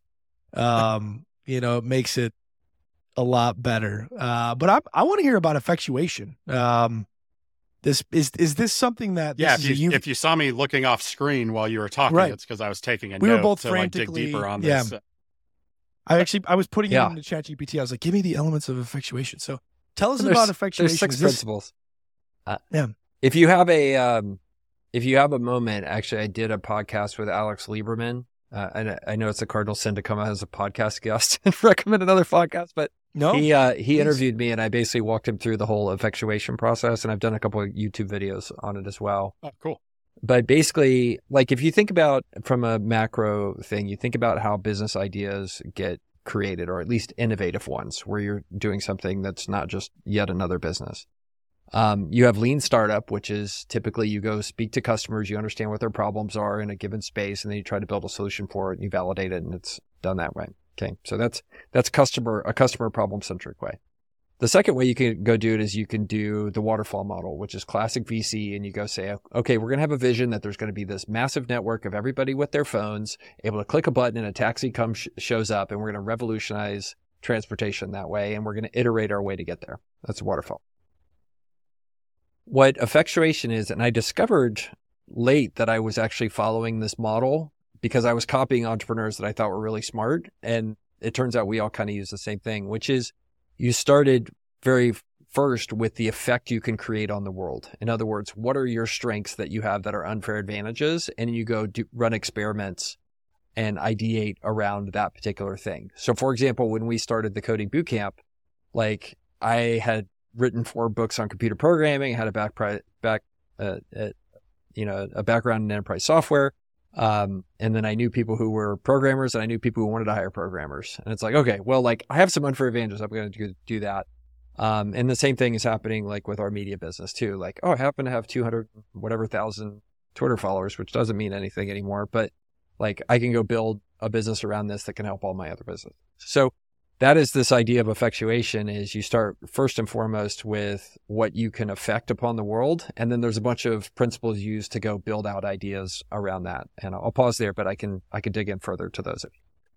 Um, you know, it makes it a lot better. Uh, but I, I want to hear about effectuation. Um, this is, is this something that, yeah, this if is you, a, if you saw me looking off screen while you were talking, right. it's because I was taking a we note were both to like dig frantically, deeper on yeah. this. I actually, I was putting yeah. it into ChatGPT. I was like, give me the elements of effectuation. So tell us there's, about effectuation. There's six Is this, principles. Uh, yeah. If you have a, um, if you have a moment, actually, I did a podcast with Alex Lieberman. Uh, and I know it's a cardinal sin to come out as a podcast guest and recommend another podcast, but no, he uh, he please. interviewed me, and I basically walked him through the whole effectuation process, and I've done a couple of YouTube videos on it as well. Oh, cool. But basically, like if you think about from a macro thing, you think about how business ideas get created, or at least innovative ones, where you're doing something that's not just yet another business. Um, you have lean startup, which is typically you go speak to customers, you understand what their problems are in a given space, and then you try to build a solution for it, and you validate it, and it's done that way. Okay, so that's that's customer a customer problem centric way. The second way you can go do it is you can do the waterfall model, which is classic V C, and you go say, okay, we're going to have a vision that there's going to be this massive network of everybody with their phones able to click a button and a taxi comes sh- shows up, and we're going to revolutionize transportation that way, and we're going to iterate our way to get there. That's a waterfall. What effectuation is, and I discovered late that I was actually following this model because I was copying entrepreneurs that I thought were really smart. And it turns out we all kind of use the same thing, which is you started very first with the effect you can create on the world. In other words, what are your strengths that you have that are unfair advantages? And you go do, run experiments and ideate around that particular thing. So for example, when we started the Coding Bootcamp, like I had written four books on computer programming, had a back, back, uh, uh, you know, a background in enterprise software. Um, and then I knew people who were programmers, and I knew people who wanted to hire programmers. And it's like, okay, well, like I have some unfair advantages. I'm going to do that. Um, and the same thing is happening like with our media business too. Like, oh, I happen to have two hundred whatever thousand Twitter followers, which doesn't mean anything anymore, but like I can go build a business around this that can help all my other business. So that is this idea of effectuation is you start first and foremost with what you can affect upon the world. And then there's a bunch of principles used to go build out ideas around that. And I'll pause there, but I can, I can dig in further to those.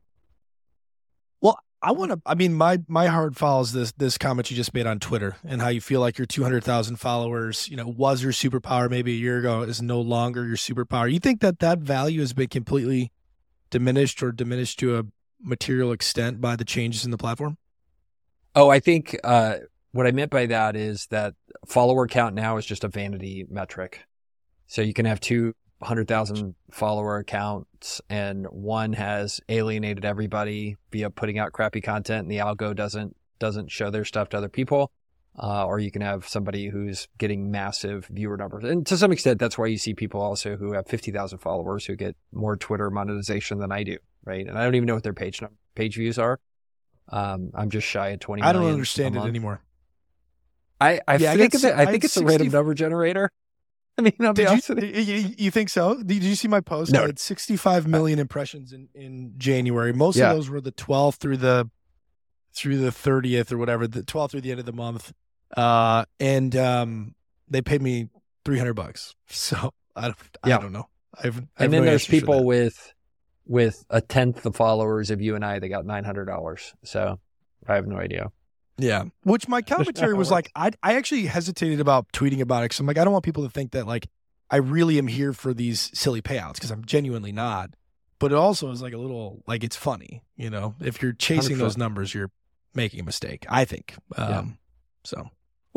Well, I want to, I mean, my, my heart follows this, this comment you just made on Twitter, and how you feel like your two hundred thousand followers, you know, was your superpower maybe a year ago, is no longer your superpower. You think that that value has been completely diminished or diminished to a material extent by the changes in the platform? Oh, I think uh, what I meant by that is that follower count now is just a vanity metric. So you can have two hundred thousand follower accounts and one has alienated everybody via putting out crappy content and the algo doesn't doesn't show their stuff to other people. Uh, or you can have somebody who's getting massive viewer numbers. And to some extent, that's why you see people also who have fifty thousand followers who get more Twitter monetization than I do, right? And I don't even know what their page number, page views are. Um, I'm just shy of twenty million. I don't understand it anymore. I, I yeah, think, I, of it, I I think it's sixty a random number generator. I mean, I'll be Did honest you, with you. you, you think so? Did you see my post? No. I had sixty-five million impressions in, in January. Most Yeah. of those were the twelfth through the through the thirtieth or whatever, the twelfth through the end of the month. Uh, and um, they paid me three hundred bucks. So I don't, Yeah. I don't know. I've, I have And then no there's answers for people that. with with a tenth the followers of you and I that got nine hundred dollars. So I have no idea. Yeah. Which my commentary was Works. like, I I actually hesitated about tweeting about it because I'm like, I don't want people to think that like I really am here for these silly payouts because I'm genuinely not. But it also is like a little like it's funny, you know. If you're chasing one hundred percent. those numbers, you're making a mistake. I think. Um, Yeah. So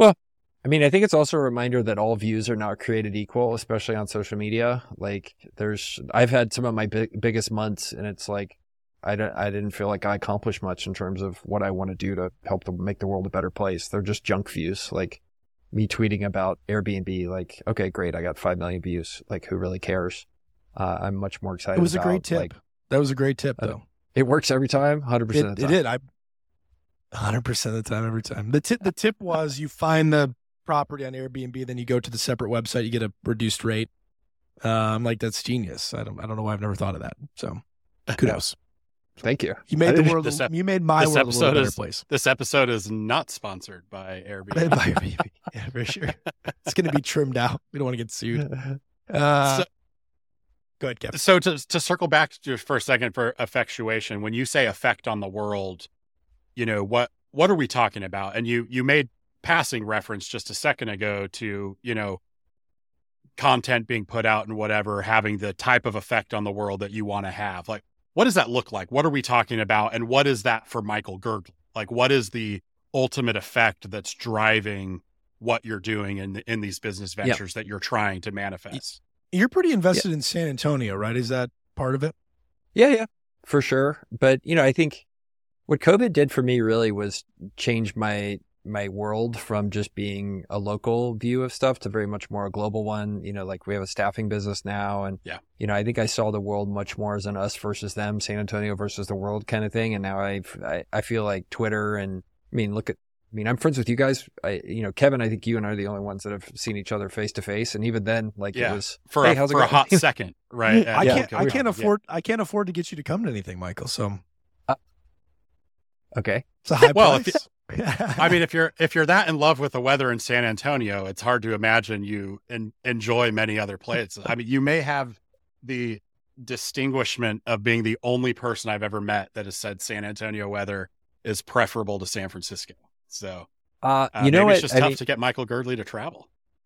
I mean, I think it's also a reminder that all views are not created equal, especially on social media. Like there's, I've had some of my big, biggest months and it's like, I, don't, I didn't feel like I accomplished much in terms of what I want to do to help to make the world a better place. They're just junk views. Like me tweeting about Airbnb, like, okay, great. I got five million views. Like who really cares? Uh, I'm much more excited. it was a about, great tip. Like, that was a great tip, uh, though. it works every time, one hundred percent It, of the it time. did. I one hundred percent of the time, every time. The tip, the tip was you find the property on Airbnb, then you go to the separate website, you get a reduced rate. Uh, I'm like, that's genius. I don't, I don't know why I've never thought of that. So, kudos. Thank you. You I made the didn't- world. this ep- you made my this world a episode little better is- place. This episode is not sponsored by Airbnb. By Airbnb. Yeah, for sure. It's going to be trimmed out. We don't want to get sued. Uh, So- go ahead, Kevin. So to to circle back just for a second for effectuation, when you say effect on the world, you know, what what are we talking about? And you you made passing reference just a second ago to, you know, content being put out and whatever, having the type of effect on the world that you want to have. Like, what does that look like? What are we talking about? And what is that for Michael Girdley? Like, what is the ultimate effect that's driving what you're doing in in these business ventures that you're trying to manifest? You're pretty invested in San Antonio, right? Is that part of it? Yeah, yeah, for sure. But, you know, I think what COVID did for me really was change my my world from just being a local view of stuff to very much more a global one. You know, like we have a staffing business now. And, Yeah. you know, I think I saw the world much more as an us versus them, San Antonio versus the world kind of thing. And now I've, I, I feel like Twitter and, I mean, look at, I mean, I'm friends with you guys. I, you know, Kevin, I think you and I are the only ones that have seen each other face to face. And even then, like Yeah. it was, For, hey, a, how's it for a going? hot second, right? I Yeah. can't. I can't Yeah. afford. I can't afford to get you to come to anything, Michael. So Okay. it's a high Well, if price. I mean, if you're if you're that in love with the weather in San Antonio, it's hard to imagine you en- enjoy many other places. I mean, you may have the distinguishment of being the only person I've ever met that has said San Antonio weather is preferable to San Francisco. So, Uh, uh, you know maybe what? it's just I tough mean- to get Michael Girdley to travel.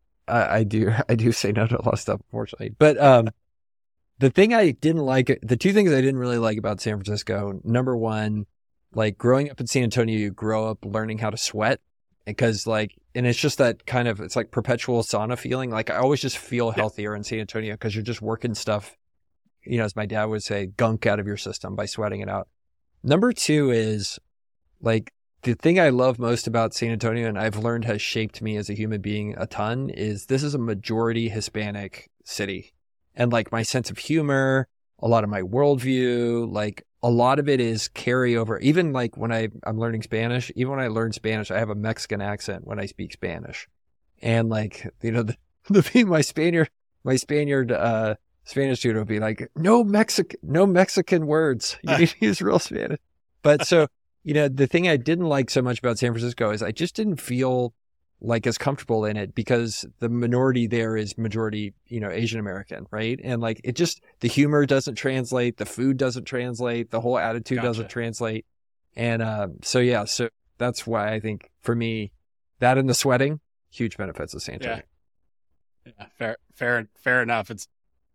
I, I do. I do say no to a lot of stuff, unfortunately. But um, the thing I didn't like, the two things I didn't really like about San Francisco, number one, like growing up in San Antonio, you grow up learning how to sweat because like, and it's just that kind of, it's like perpetual sauna feeling. Like I always just feel healthier in San Antonio because you're just working stuff, you know, as my dad would say, gunk out of your system by sweating it out. Number two is like, the thing I love most about San Antonio, and I've learned has shaped me as a human being a ton, is this is a majority Hispanic city. And like my sense of humor, a lot of my worldview, like a lot of it is carryover. Even like when I, I'm learning Spanish, even when I learn Spanish, I have a Mexican accent when I speak Spanish. And like, you know, the, the my Spaniard, my Spaniard, uh, Spanish tutor would be like, no Mexican, no Mexican words. You need to use real Spanish. But so, you know, the thing I didn't like so much about San Francisco is I just didn't feel like as comfortable in it because the minority there is majority, you know, Asian American, right? And like it just, the humor doesn't translate, the food doesn't translate, the whole attitude Gotcha. doesn't translate. And um, so, yeah, so that's why I think for me, that and the sweating, huge benefits of San Antonio. Yeah. Yeah, fair, fair, fair enough. It's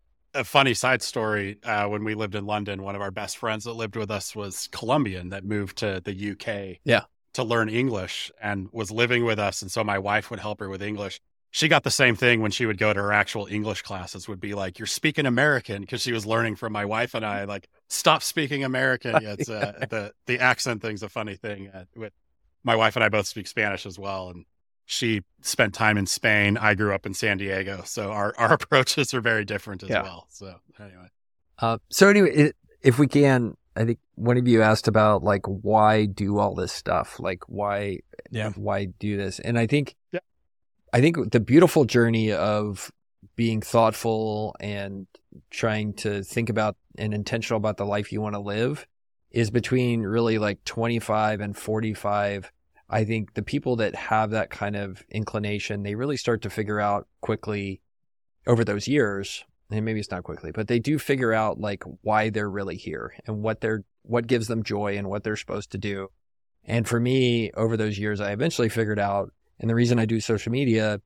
a funny side story. Uh, when we lived in London, one of our best friends that lived with us was Colombian that moved to the U K Yeah. to learn English and was living with us. And so my wife would help her with English. She got the same thing when she would go to her actual English classes, would be like, you're speaking American, because she was learning from my wife and I, like, stop speaking American. Yeah, it's uh, the, the accent thing's a funny thing. Uh, with, my wife and I both speak Spanish as well. And she spent time in Spain. I grew up in San Diego. So our, our approaches are very different as Yeah. well. So anyway. Uh, so anyway, it, if we can, I think one of you asked about like, why do all this stuff? Like why, Yeah. why do this? And I think, Yeah. I think the beautiful journey of being thoughtful and trying to think about and intentional about the life you want to live is between really like twenty-five and forty-five. I think the people that have that kind of inclination, they really start to figure out quickly over those years, and maybe it's not quickly, but they do figure out like why they're really here and what they're, what gives them joy and what they're supposed to do. And for me, over those years, I eventually figured out, and the reason I do social media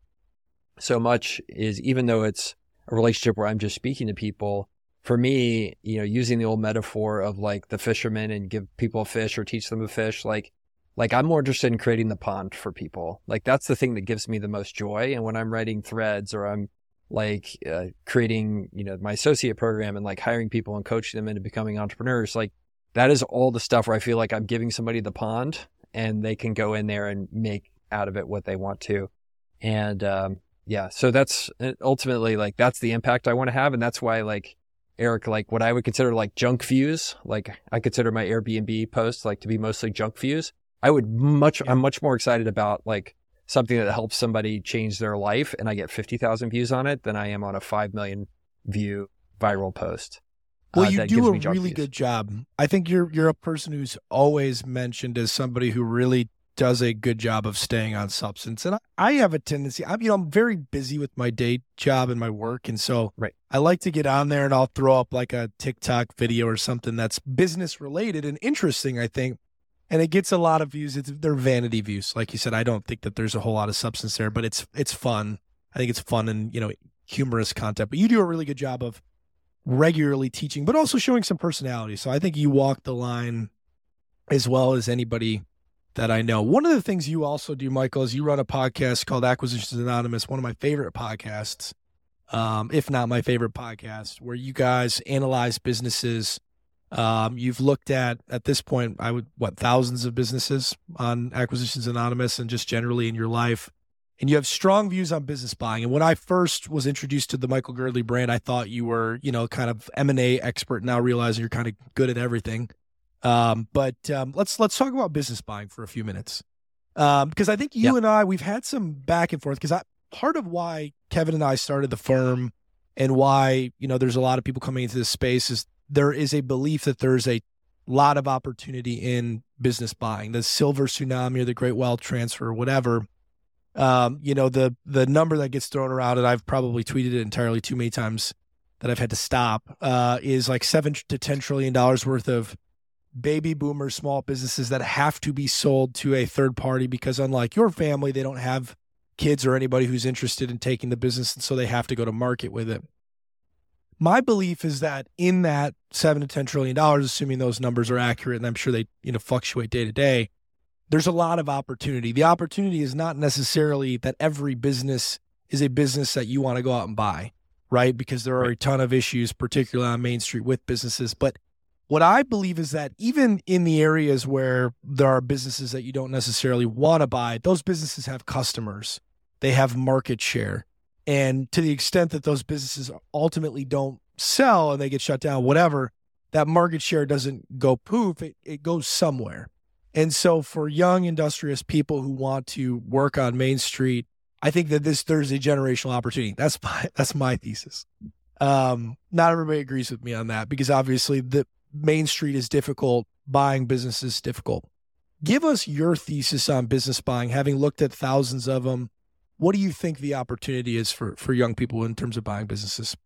so much is even though it's a relationship where I'm just speaking to people, for me, you know, using the old metaphor of like the fisherman and give people a fish or teach them a fish, like, like I'm more interested in creating the pond for people. Like that's the thing that gives me the most joy. And when I'm writing threads or I'm like uh, creating, you know, my associate program and like hiring people and coaching them into becoming entrepreneurs, like that is all the stuff where I feel like I'm giving somebody the pond and they can go in there and make out of it what they want to. And um, yeah, so that's ultimately like, that's the impact I want to have. And that's why like, Eric, like what I would consider like junk views, like I consider my Airbnb posts like to be mostly junk views. I would much, I'm much more excited about like something that helps somebody change their life and I get fifty thousand views on it than I am on a five million view viral post. Well, uh, you do a really views. good job. I think you're, you're a person who's always mentioned as somebody who really does a good job of staying on substance. And I, I have a tendency, I'm, you know, I'm very busy with my day job and my work. And so right. I like to get on there and I'll throw up like a TikTok video or something that's business related and interesting, I think. And it gets a lot of views. It's, they're vanity views. Like you said, I don't think that there's a whole lot of substance there, but it's, it's fun. I think it's fun and, you know, humorous content, but you do a really good job of regularly teaching, but also showing some personality. So I think you walk the line as well as anybody that I know. One of the things you also do, Michael, is you run a podcast called Acquisitions Anonymous, one of my favorite podcasts, um, if not my favorite podcast, where you guys analyze businesses. Um, you've looked at, at this point, I would, what, thousands of businesses on Acquisitions Anonymous and just generally in your life. And you have strong views on business buying. And when I first was introduced to the Michael Girdley brand, I thought you were, you know, kind of M and A expert. Now realizing you're kind of good at everything. Um, but um, let's let's talk about business buying for a few minutes, um, because I think you yep. and I, we've had some back and forth. Because I part of why Kevin and I started the firm and why, you know, there's a lot of people coming into this space is there is a belief that there's a lot of opportunity in business buying, the silver tsunami or the great wealth transfer or whatever. Um, you know, the the number that gets thrown around, and I've probably tweeted it entirely too many times that I've had to stop, uh, is like seven to ten trillion dollars worth of baby boomer small businesses that have to be sold to a third party because unlike your family, they don't have kids or anybody who's interested in taking the business. And so they have to go to market with it. My belief is that in that seven to ten trillion dollars, assuming those numbers are accurate, and I'm sure they, you know, fluctuate day to day, there's a lot of opportunity. The opportunity is not necessarily that every business is a business that you want to go out and buy, right? Because there are a ton of issues, particularly on Main Street with businesses. But what I believe is that even in the areas where there are businesses that you don't necessarily want to buy, those businesses have customers. They have market share. And to the extent that those businesses ultimately don't sell and they get shut down, whatever, that market share doesn't go poof, it, it goes somewhere. And so for young, industrious people who want to work on Main Street, I think that this there's a generational opportunity. That's my, that's my thesis. Um, not everybody agrees with me on that because obviously the Main Street is difficult. Buying business is difficult. Give us your thesis on business buying, having looked at thousands of them. What do you think the opportunity is for, for young people in terms of buying businesses?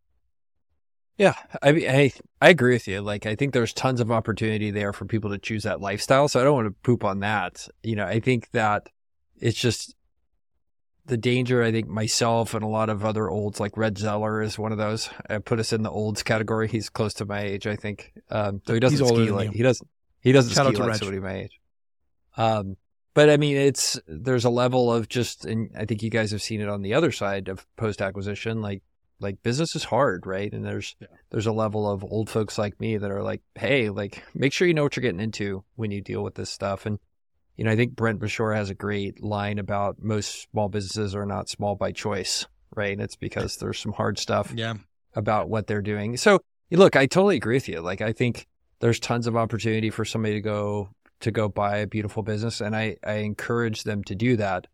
Yeah, I mean, I, I agree with you. Like, I think there's tons of opportunity there for people to choose that lifestyle. So I don't want to poop on that. You know, I think that it's just the danger. I think myself and a lot of other olds, like Red Zeller is one of those. I put us in the olds category. He's close to my age, I think. Um, so he doesn't He's ski like, he doesn't, he doesn't Shout ski like Reg. somebody my age. Um, But I mean, it's, there's a level of just, and I think you guys have seen it on the other side of post-acquisition, like, like business is hard, right? And there's, yeah. there's a level of old folks like me that are like, hey, like, make sure you know what you're getting into when you deal with this stuff. And, you know, I think Brent Beshore has a great line about most small businesses are not small by choice, right? And it's because there's some hard stuff yeah. about what they're doing. So look, I totally agree with you. Like, I think there's tons of opportunity for somebody to go, to go buy a beautiful business. And I, I encourage them to do that.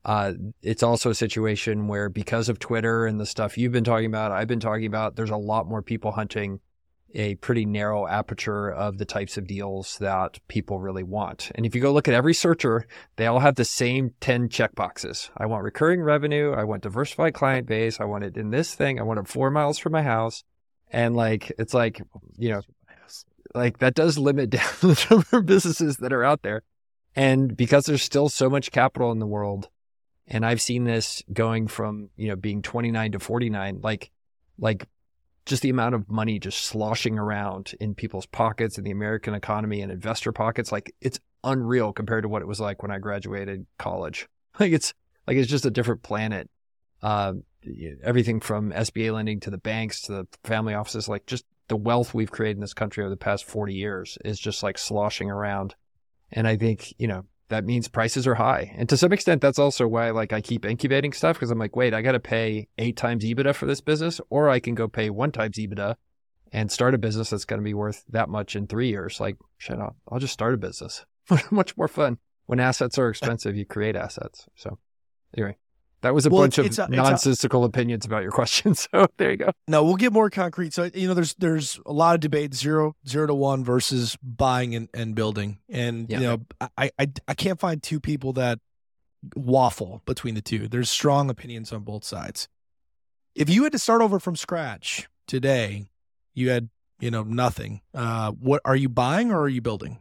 Uh, it's also a situation where because of Twitter and the stuff you've been talking about, I've been talking about, there's a lot more people hunting a pretty narrow aperture of the types of deals that people really want. And if you go look at every searcher, they all have the same ten checkboxes. I want recurring revenue. I want diversified client base. I want it in this thing. I want it four miles from my house. And like, it's like, you know, like that does limit down the number of businesses that are out there. And because there's still so much capital in the world, and I've seen this going from, you know, being twenty-nine to forty-nine, like, like, just the amount of money just sloshing around in people's pockets in the American economy and investor pockets, like it's unreal compared to what it was like when I graduated college. Like it's like it's just a different planet. Uh, everything from S B A lending to the banks to the family offices, like just the wealth we've created in this country over the past forty years is just like sloshing around. And I think, you know, that means prices are high. And to some extent, that's also why like I keep incubating stuff, because I'm like, wait, I got to pay eight times EBITDA for this business, or I can go pay one times EBITDA and start a business that's going to be worth that much in three years. Like, shut up. I'll just start a business. Much more fun. When assets are expensive, you create assets. So anyway, that was a well, bunch it's, of it's a, nonsensical a, opinions about your question. So there you go. No, we'll get more concrete. So, you know, there's there's a lot of debate, zero zero to one versus buying and, and building. And, yeah. you know, I, I I can't find two people that waffle between the two. There's strong opinions on both sides. If you had to start over from scratch today, you had, you know, nothing. Uh, what are you buying or are you building?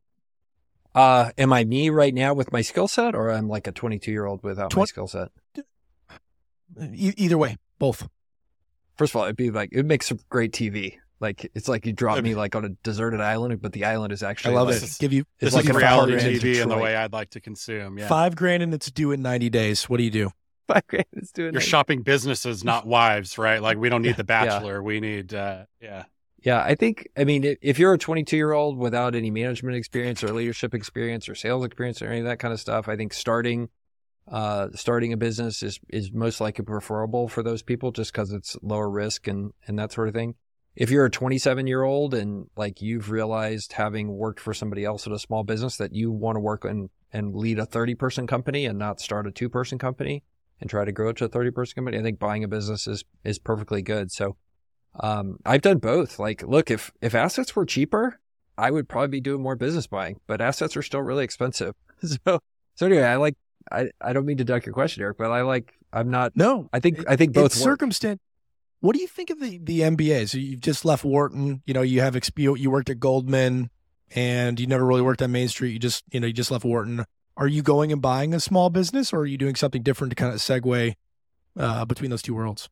Uh, am I me right now with my skill set, or I'm like a twenty-two year old without twenty my skill set? E- either way, both. First of all, it'd be like, it makes some great T V. Like, it's like you drop me like on a deserted island, but the island is actually, I love like, it. Give you, it's like like a reality T V in the way I'd like to consume. Yeah. Five grand and it's due in ninety days. What do you do? Five grand is due in You're shopping businesses, not wives, right? Like we don't need The Bachelor. Yeah. We need, uh, yeah. Yeah, I think, I mean, if you're a twenty-two year old without any management experience or leadership experience or sales experience or any of that kind of stuff, I think starting uh, starting a business is is most likely preferable for those people just because it's lower risk and, and that sort of thing. If you're a twenty-seven year old and like you've realized, having worked for somebody else at a small business, that you want to work in, and lead a thirty person company and not start a two person company and try to grow it to a thirty person company, I think buying a business is is perfectly good. So Um, I've done both. Like, look, if, if assets were cheaper, I would probably be doing more business buying, but assets are still really expensive. So, so anyway, I like, I, I don't mean to duck your question, Eric, but I like, I'm not, no, I think, I think both it's work. circumstance. What do you think of the, the M B A? So you've just left Wharton, you know, you have, exp- you worked at Goldman and you never really worked on Main Street. You just, you know, you just left Wharton. Are you going and buying a small business, or are you doing something different to kind of segue, uh, between those two worlds?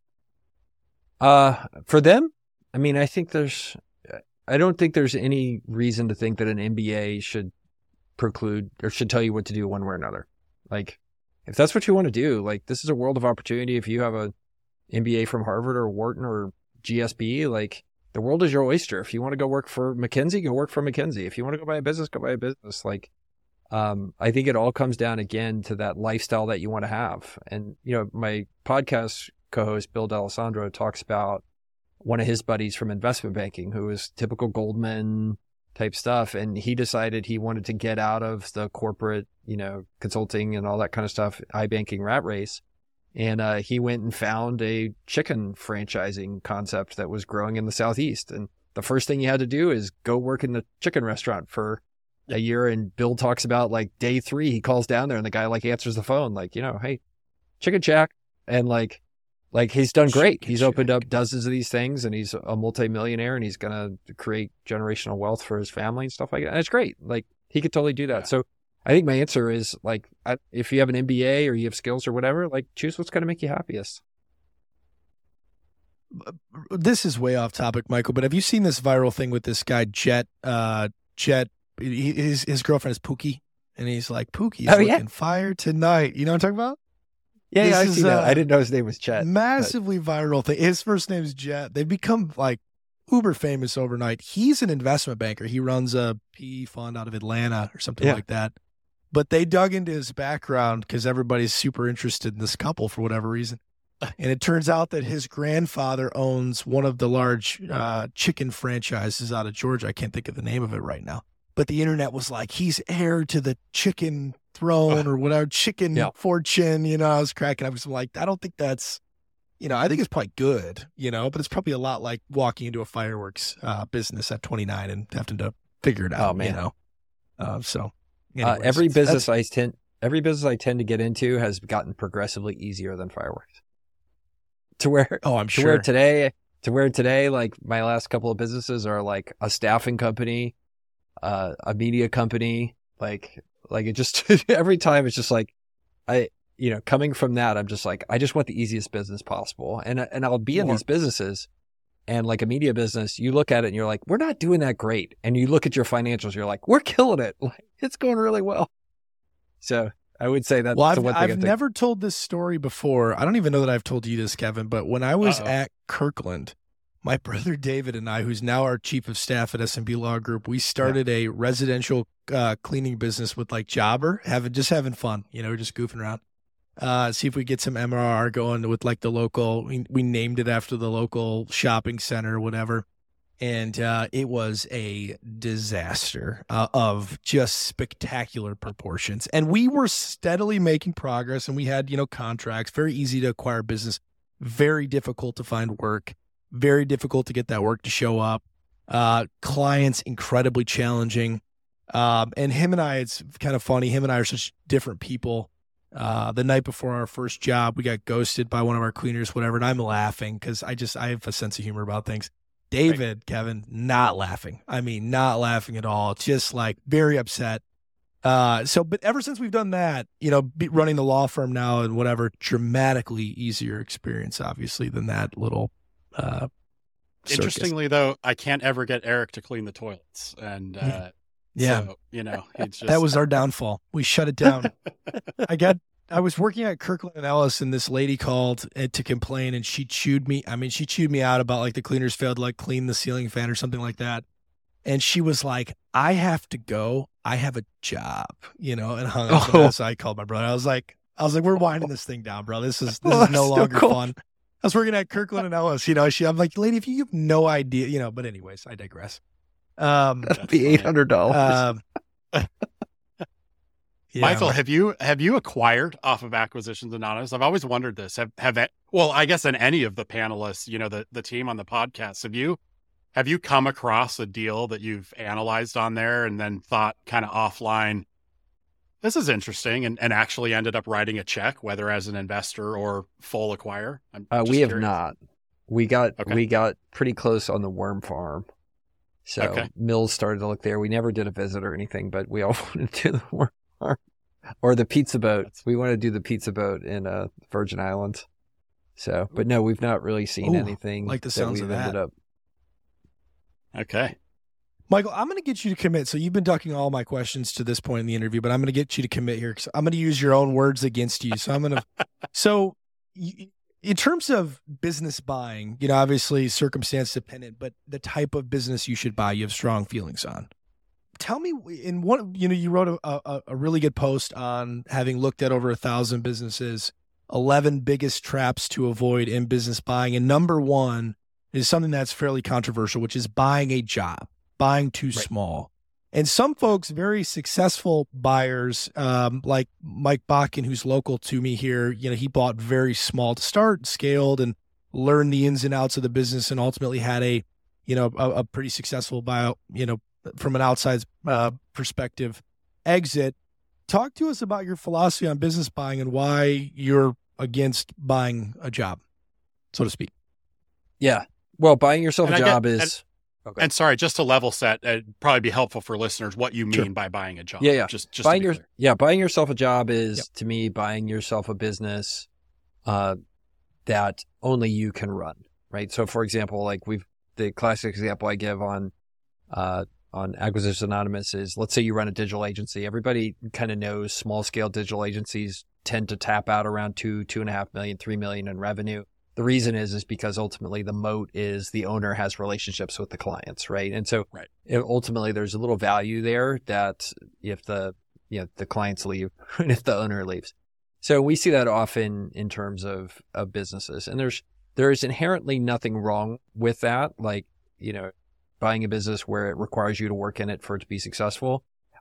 Uh, for them, I mean, I think there's, I don't think there's any reason to think that an M B A should preclude or should tell you what to do one way or another. Like, if that's what you want to do, like, this is a world of opportunity. If you have a M B A from Harvard or Wharton or G S B, like, the world is your oyster. If you want to go work for McKinsey, go work for McKinsey. If you want to go buy a business, go buy a business. Like, um, I think it all comes down again to that lifestyle that you want to have. And, you know, my podcast co-host Bill D'Alessandro talks about one of his buddies from investment banking who was typical Goldman type stuff. And he decided he wanted to get out of the corporate, you know, consulting and all that kind of stuff, iBanking rat race. And uh, he went and found a chicken franchising concept that was growing in the Southeast. And the first thing he had to do is go work in the chicken restaurant for a year. And Bill talks about, like, day three, he calls down there and the guy like answers the phone, like, you know, hey, Chicken Shack. And like, Like he's done great. He's opened up dozens of these things and he's a multimillionaire and he's going to create generational wealth for his family and stuff like that. And it's great. Like, he could totally do that. Yeah. So I think my answer is, like, I, if you have an M B A or you have skills or whatever, like, choose what's going to make you happiest. This is way off topic, Michael, but have you seen this viral thing with this guy, Jet, uh, Jet, he, his, his girlfriend is Pookie, and he's like, Pookie's oh, looking yeah. fire tonight. You know what I'm talking about? Yeah, this yeah, I is, see that. uh, I didn't know his name was Chet. Massively but... viral thing. His first name is Jet. They've become like uber famous overnight. He's an investment banker. He runs a P E fund out of Atlanta or something yeah. like that. But they dug into his background because everybody's super interested in this couple for whatever reason. And it turns out that his grandfather owns one of the large uh, chicken franchises out of Georgia. I can't think of the name of it right now. But the internet was like, he's heir to the chicken throne or whatever, chicken Yeah. fortune. You know, I was cracking up because I'm like, I don't think that's, you know, I think it's probably good, you know, but it's probably a lot like walking into a fireworks uh, business at twenty-nine and having to figure it out. Oh, man. You know, uh, so Uh, anyways, every that's- business I tend, every business I tend to get into has gotten progressively easier than fireworks. To where, Oh, I'm to sure. where today, to where today, like my last couple of businesses are like a staffing company, uh, a media company, like, like it just every time it's just like, I, you know, coming from that, I'm just like, I just want the easiest business possible, and and I'll be in More- these businesses. And like a media business, you look at it and you're like, we're not doing that great. And you look at your financials, you're like, we're killing it. Like, it's going really well. So I would say that's Well, the I've, one thing I I've think. never told this story before. I don't even know that I've told you this, Kevin, but when I was Uh-oh. at Kirkland, my brother David and I, who's now our chief of staff at S and P Law Group, we started a residential uh, cleaning business with like Jobber, having just having fun, you know, just goofing around. Uh, see if we get some M R R going with like the local, we, we named it after the local shopping center or whatever. And uh, it was a disaster uh, of just spectacular proportions. And we were steadily making progress, and we had, you know, contracts, very easy to acquire business, very difficult to find work, very difficult to get that work to show up. Uh, clients, incredibly challenging. Um, and him and I, it's kind of funny. Him and I are such different people. Uh, the night before our first job, we got ghosted by one of our cleaners, whatever. And I'm laughing because I just, I have a sense of humor about things. David, right. Kevin, not laughing. I mean, not laughing at all. Just like very upset. Uh, so, but ever since we've done that, you know, be, running the law firm now and whatever, dramatically easier experience, obviously, than that little, uh, circus. Interestingly, though, I can't ever get Eric to clean the toilets. And, uh, yeah, so, you know, he's just... that was our downfall. We shut it down. I got, I was working at Kirkland and Ellis, and this lady called to complain, and she chewed me. I mean, she chewed me out about like the cleaners failed to like clean the ceiling fan or something like that. And she was like, I have to go. I have a job, you know, and hung up. Oh. So I called my brother. I was like, I was like, we're winding this thing down, bro. This is, this oh, is no longer cool. fun. I was working at Kirkland and Ellis, you know, she, I'm like, lady, if you have no idea, you know, but anyways, I digress. Um, That'd be eight hundred dollars. Um, yeah, Michael, have you have you acquired off of Acquisitions Anonymous? I've always wondered this. Have have well, I guess in any of the panelists, you know, the the team on the podcast, have you have you come across a deal that you've analyzed on there and then thought kind of offline, this is interesting, and, and actually ended up writing a check, whether as an investor or full acquire? I'm uh, we have curious. not. We got okay. we got pretty close on the worm farm. So okay. Mills started to look there. We never did a visit or anything, but we all wanted to do the worm farm. Or the pizza boat. We want to do the pizza boat in uh, Virgin Islands. So, but no, we've not really seen Ooh, anything like the that sounds we've of that. ended up. Okay. Michael, I'm going to get you to commit. So you've been ducking all my questions to this point in the interview, but I'm going to get you to commit here because I'm going to use your own words against you. So I'm going to, so you, in terms of business buying, you know, obviously circumstance dependent, but the type of business you should buy, you have strong feelings on. Tell me, in what, you know, you wrote a, a, a really good post on having looked at over a thousand businesses, eleven biggest traps to avoid in business buying. And number one is something that's fairly controversial, which is buying a job, buying too right. small. And some folks, very successful buyers, um, like Mike Bakken, who's local to me here, you know, he bought very small to start, scaled, and learned the ins and outs of the business, and ultimately had a, you know, a, a pretty successful buyout, you know, from an outside uh, perspective exit. Talk to us about your philosophy on business buying and why you're against buying a job, so to speak. Yeah. Well, buying yourself and a I job get, is... And, okay. and sorry, just to level set, it'd probably be helpful for listeners what you mean sure. by buying a job. Yeah, yeah. Just, just buying your, clear. yeah, buying yourself a job is, yep. to me, buying yourself a business uh, that only you can run, right? So, for example, like we've, the classic example I give on uh, on Acquisitions Anonymous is, let's say you run a digital agency. Everybody kind of knows small scale digital agencies tend to tap out around two, two and a half million, three million in revenue. The reason is, is because ultimately the moat is the owner has relationships with the clients, right? And so right. it, ultimately there's a little value there that if the, you know, the clients leave and if the owner leaves. So we see that often in terms of, of businesses, and there's, there's inherently nothing wrong with that. Like, you know, buying a business where it requires you to work in it for it to be successful.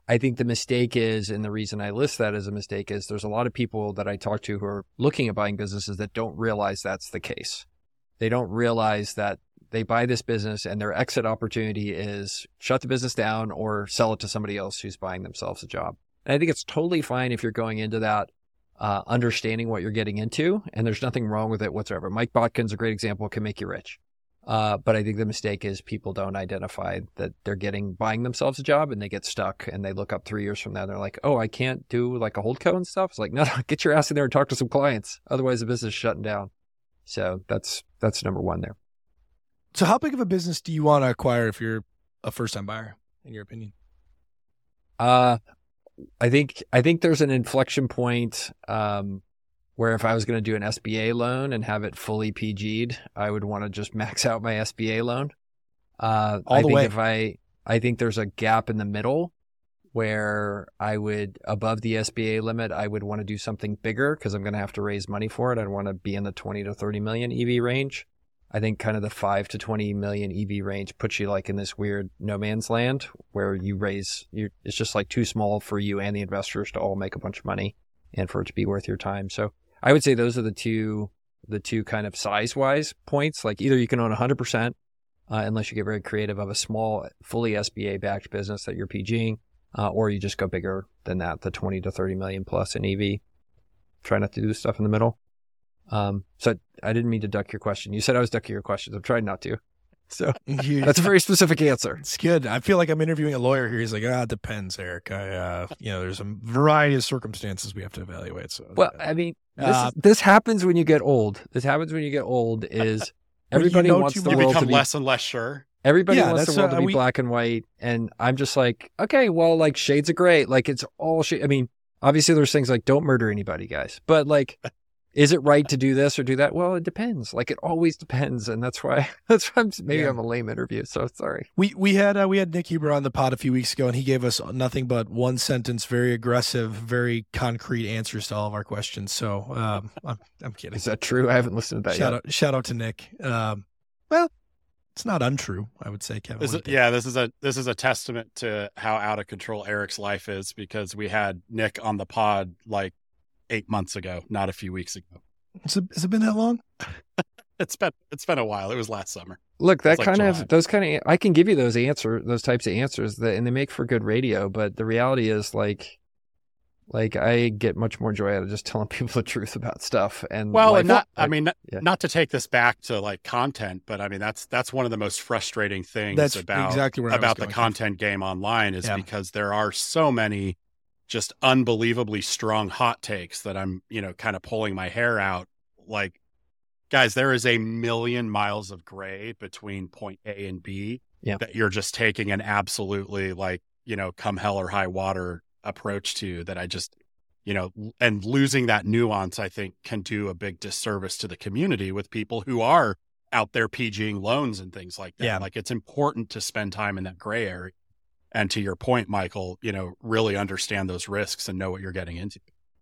I think the mistake is, and the reason I list that as a mistake is there's a lot of people that I talk to who are looking at buying businesses that don't realize that's the case. They don't realize that they buy this business and their exit opportunity is shut the business down or sell it to somebody else who's buying themselves a job. And I think it's totally fine if you're going into that uh, understanding what you're getting into, and there's nothing wrong with it whatsoever. Mike Botkin's a great example, can make you rich. Uh, but I think the mistake is people don't identify that they're getting buying themselves a job and they get stuck and they look up three years from now and they're like, oh, I can't do like a holdco and stuff. It's like, no, no, get your ass in there and talk to some clients. Otherwise the business is shutting down. So that's, that's number one there. So how big of a business do you want to acquire if you're a first time buyer, in your opinion? Uh, I think, I think there's an inflection point, um, where if I was going to do an S B A loan and have it fully P G'd, I would want to just max out my S B A loan. Uh, All I the think way. if I, I think there's a gap in the middle where I would, above the S B A limit, I would want to do something bigger because I'm going to have to raise money for it. I'd want to be in the twenty to thirty million E V range. I think kind of the five to twenty million E V range puts you like in this weird no man's land where you raise, you it's just like too small for you and the investors to all make a bunch of money and for it to be worth your time. So I would say those are the two, the two kind of size-wise points. Like either you can own one hundred percent, uh, unless you get very creative, of a small, fully S B A-backed business that you're PGing, uh, or you just go bigger than that, the twenty to thirty million plus in E V. Try not to do stuff in the middle. Um, so I didn't mean to duck your question. You said I was ducking your questions. I'm trying not to. So that's a very specific answer. It's good. I feel like I'm interviewing a lawyer here. He's like, ah, it depends, Eric. I, uh, you know, there's a variety of circumstances we have to evaluate. So, Well, I mean, this, Uh, is, this happens when you get old. This happens when you get old is When you everybody know wants too the You much. world to become be less and less sure. Everybody Yeah, wants the that's, world uh, to be we- black and white. And I'm just like, okay, well, like shades of gray. Like it's all shade. I mean, obviously there's things like don't murder anybody, guys. But like, is it right to do this or do that? Well, it depends. Like it always depends. And that's why, that's why I'm, maybe Yeah. I'm a lame interview. So sorry. We we had uh, we had Nick Huber on the pod a few weeks ago, and he gave us nothing but one sentence, very aggressive, very concrete answers to all of our questions. So um, I'm I'm kidding. Is that true? I haven't listened to that Shout yet. out shout out to Nick. Um, well, it's not untrue, I would say, Kevin. This What is, do you think? yeah, this is a this is a testament to how out of control Eric's life is because we had Nick on the pod like eight months ago, not a few weeks ago. Has it, has it been that long? It's been it's been a while. It was last summer. Look, that It's like kind July. of, those kind of, I can give you those answer, those types of answers that, and they make for good radio. But the reality is like, like I get much more joy out of just telling people the truth about stuff. And Well, life- and not I like, mean not, yeah. not to take this back to like content, but I mean that's that's one of the most frustrating things That's about exactly where I was about the going. content game online is Yeah. because there are so many just unbelievably strong hot takes that I'm, you know, kind of pulling my hair out. Like, guys, there is a million miles of gray between point A and B Yeah. that you're just taking an absolutely like, you know, come hell or high water approach to that I just, you know, and losing that nuance, I think, can do a big disservice to the community with people who are out there PGing loans and things like that. Yeah. Like it's important to spend time in that gray area. And to your point, Michael, you know, really understand those risks and know what you're getting into.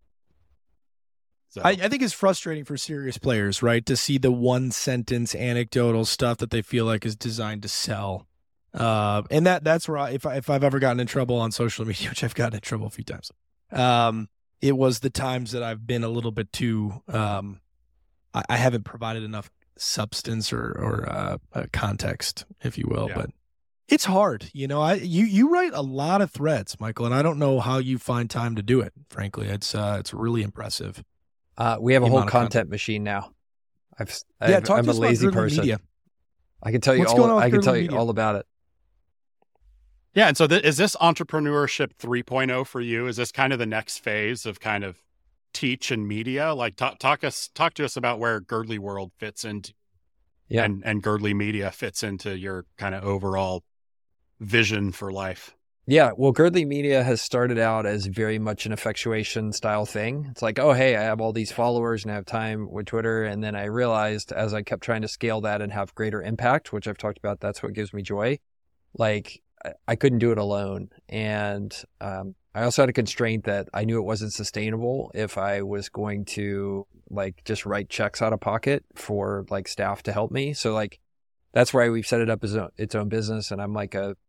So I, I think it's frustrating for serious players, right, to see the one sentence anecdotal stuff that they feel like is designed to sell. Uh, and that that's where I, if I, if I've ever gotten in trouble on social media, which I've gotten in trouble a few times, um, it was the times that I've been a little bit too. Um, I, I haven't provided enough substance or or uh, uh, context, if you will, Yeah. but. It's hard, you know. I you you write a lot of threads, Michael, and I don't know how you find time to do it. Frankly, it's uh, it's really impressive. Uh, we have a the whole amount of content content. machine now. I've, Yeah, I've talk I'm to a us about lazy Girdler person. Media. I can tell you What's going on all. with I can Girdler tell you Media? all about it. yeah. And so th- is this entrepreneurship three point oh for you? Is this kind of the next phase of kind of teach and media? Like talk, talk us, talk to us about where Girdley World fits into Yeah. and, and Girdley Media fits into your kind of overall vision for life. Yeah, well, Girdley Media has started out as very much an effectuation style thing. It's like, oh, hey, I have all these followers and I have time with Twitter. And then I realized as I kept trying to scale that and have greater impact, which I've talked about, that's what gives me joy. Like, I- I couldn't do it alone. And um, I also had a constraint that I knew it wasn't sustainable if I was going to like just write checks out of pocket for like staff to help me. So like, that's why we've set it up as a, its own business. And I'm like a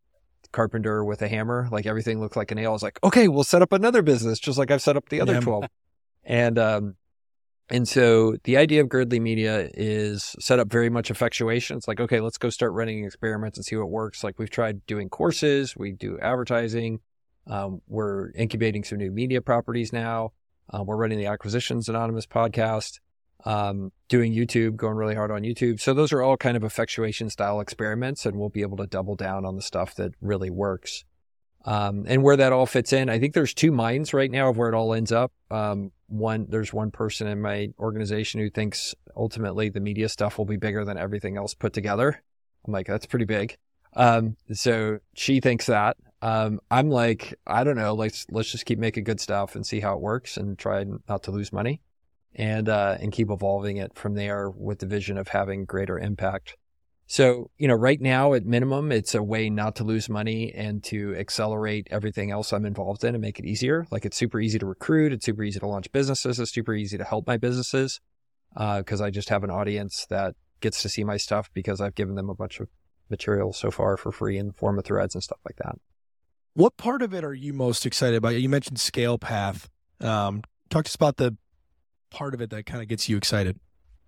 carpenter with a hammer. Like everything looked like a nail. I was like, okay, we'll set up another business just like I've set up the other Yeah. twelve. And, um, and so the idea of Girdley Media is set up very much effectuation. It's like, okay, let's go start running experiments and see what works. Like we've tried doing courses, we do advertising. Um, we're incubating some new media properties now. Uh, we're running the Acquisitions Anonymous podcast, um, doing YouTube, going really hard on YouTube. So those are all kind of effectuation style experiments, and we'll be able to double down on the stuff that really works. Um, and where that all fits in, I think there's two minds right now of where it all ends up. Um, one, there's one person in my organization who thinks ultimately the media stuff will be bigger than everything else put together. I'm like, that's pretty big. Um, so she thinks that. Um, I'm like, I don't know, let's, let's just keep making good stuff and see how it works and try not to lose money and, uh, and keep evolving it from there with the vision of having greater impact. So, you know, right now at minimum, it's a way not to lose money and to accelerate everything else I'm involved in and make it easier. Like it's super easy to recruit. It's super easy to launch businesses. It's super easy to help my businesses. Uh, cause I just have an audience that gets to see my stuff because I've given them a bunch of material so far for free in the form of threads and stuff like that. What part of it are you most excited about? You mentioned Scale Path. Um, talk to us about the part of it that kind of gets you excited.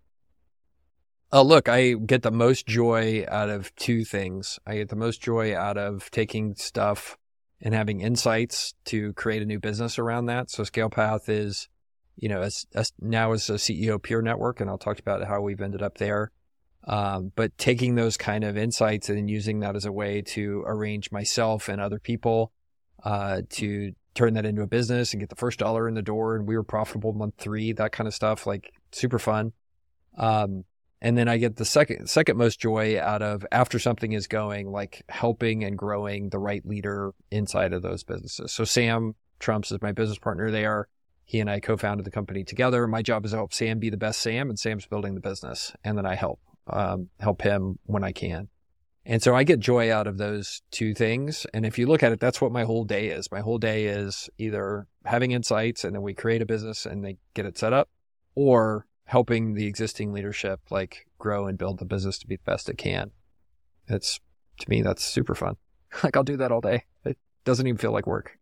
Oh, look, I get the most joy out of two things. I get the most joy out of taking stuff and having insights to create a new business around that. So Scale Path is, you know, as, as now as a C E O peer network, and I'll talk about how we've ended up there. Um, but taking those kind of insights and using that as a way to arrange myself and other people uh, to turn that into a business and get the first dollar in the door. And we were profitable month three, that kind of stuff, like super fun. Um, and then I get the second, second most joy out of after something is going, like helping and growing the right leader inside of those businesses. So Sam Trumps is my business partner there. He and I co-founded the company together. My job is to help Sam be the best Sam, and Sam's building the business. And then I help. Um, help him when I can. And so I get joy out of those two things. And if you look at it, that's what my whole day is. My whole day is either having insights and then we create a business and they get it set up, or helping the existing leadership like grow and build the business to be the best it can. It's, to me, that's super fun. Like I'll do that all day. It doesn't even feel like work.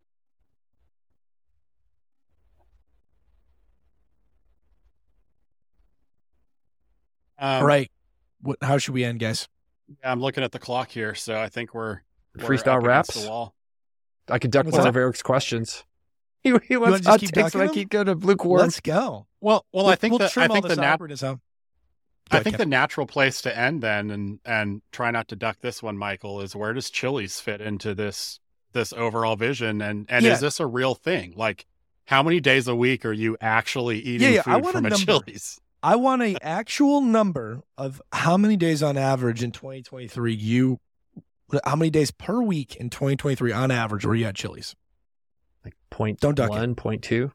Um, All right. What, how should we end, guys? Yeah, I'm looking at the clock here, so I think we're, we're Freestyle up against raps? the wall. I could duck What's one that? of Eric's questions. He, he wanna wants just hot keep takes and I ducking keep going to lukewarm. Let's go. Well, well, I think we'll that trim I all think the this nat- awkwardness out. I Go think ahead, the natural place to end then, and and try not to duck this one, Michael, is where does Chili's fit into this this overall vision, and and Yeah. is this a real thing? Like, how many days a week are you actually eating Yeah, yeah, I food want from a a number. Chili's? I want an actual number of how many days on average in twenty twenty-three you, how many days per week in twenty twenty-three on average were you at Chili's? Like point Don't duck it. one, point two.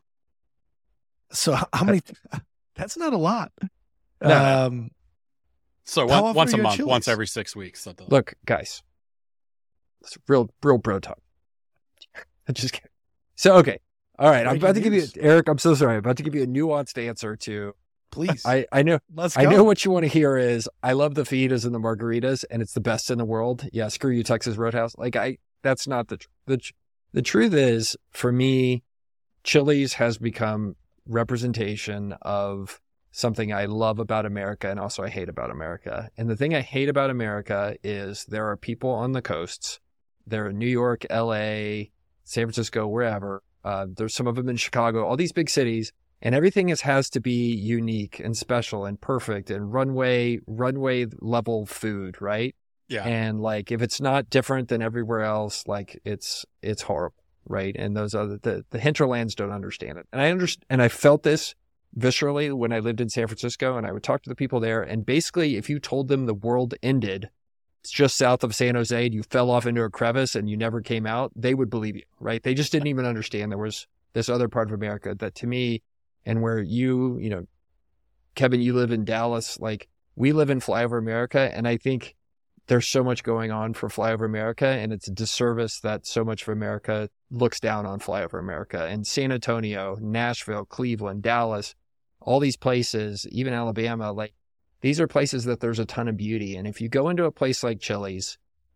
So how, how many? That's not a lot. No. Um, So How one, often once are a you at month, once Chili's? every six weeks. something like Look, guys, it's real, real bro talk. I'm just kidding. So, okay. All right. I'm Breaking about to give you, news. Eric, I'm so sorry. I'm about to give you a nuanced answer to, please, I, I know, let's go. I know what you want to hear is I love the fajitas and the margaritas and it's the best in the world. Yeah. Screw you, Texas Roadhouse. Like I, that's not the, tr- the, tr- the truth is for me, Chili's has become representation of something I love about America and also I hate about America. And the thing I hate about America is there are people on the coasts. They're in New York, L A, San Francisco, wherever. Uh, there's some of them in Chicago, all these big cities, and everything is, has to be unique and special and perfect and runway, runway level food, right? Yeah. And like, if it's not different than everywhere else, like it's, it's horrible. Right. And those other, the, the hinterlands don't understand it. And I understand, and I felt this viscerally when I lived in San Francisco and I would talk to the people there. And basically, if you told them the world ended, it's just south of San Jose and you fell off into a crevice and you never came out, they would believe you, right? They just didn't even understand there was this other part of America that to me, and where you, you know, Kevin, you live in Dallas, like we live in Flyover America. And I think there's so much going on for Flyover America, and it's a disservice that so much of America looks down on Flyover America. And San Antonio, Nashville, Cleveland, Dallas, all these places, even Alabama, like these are places that there's a ton of beauty. And if you go into a place like Chili's,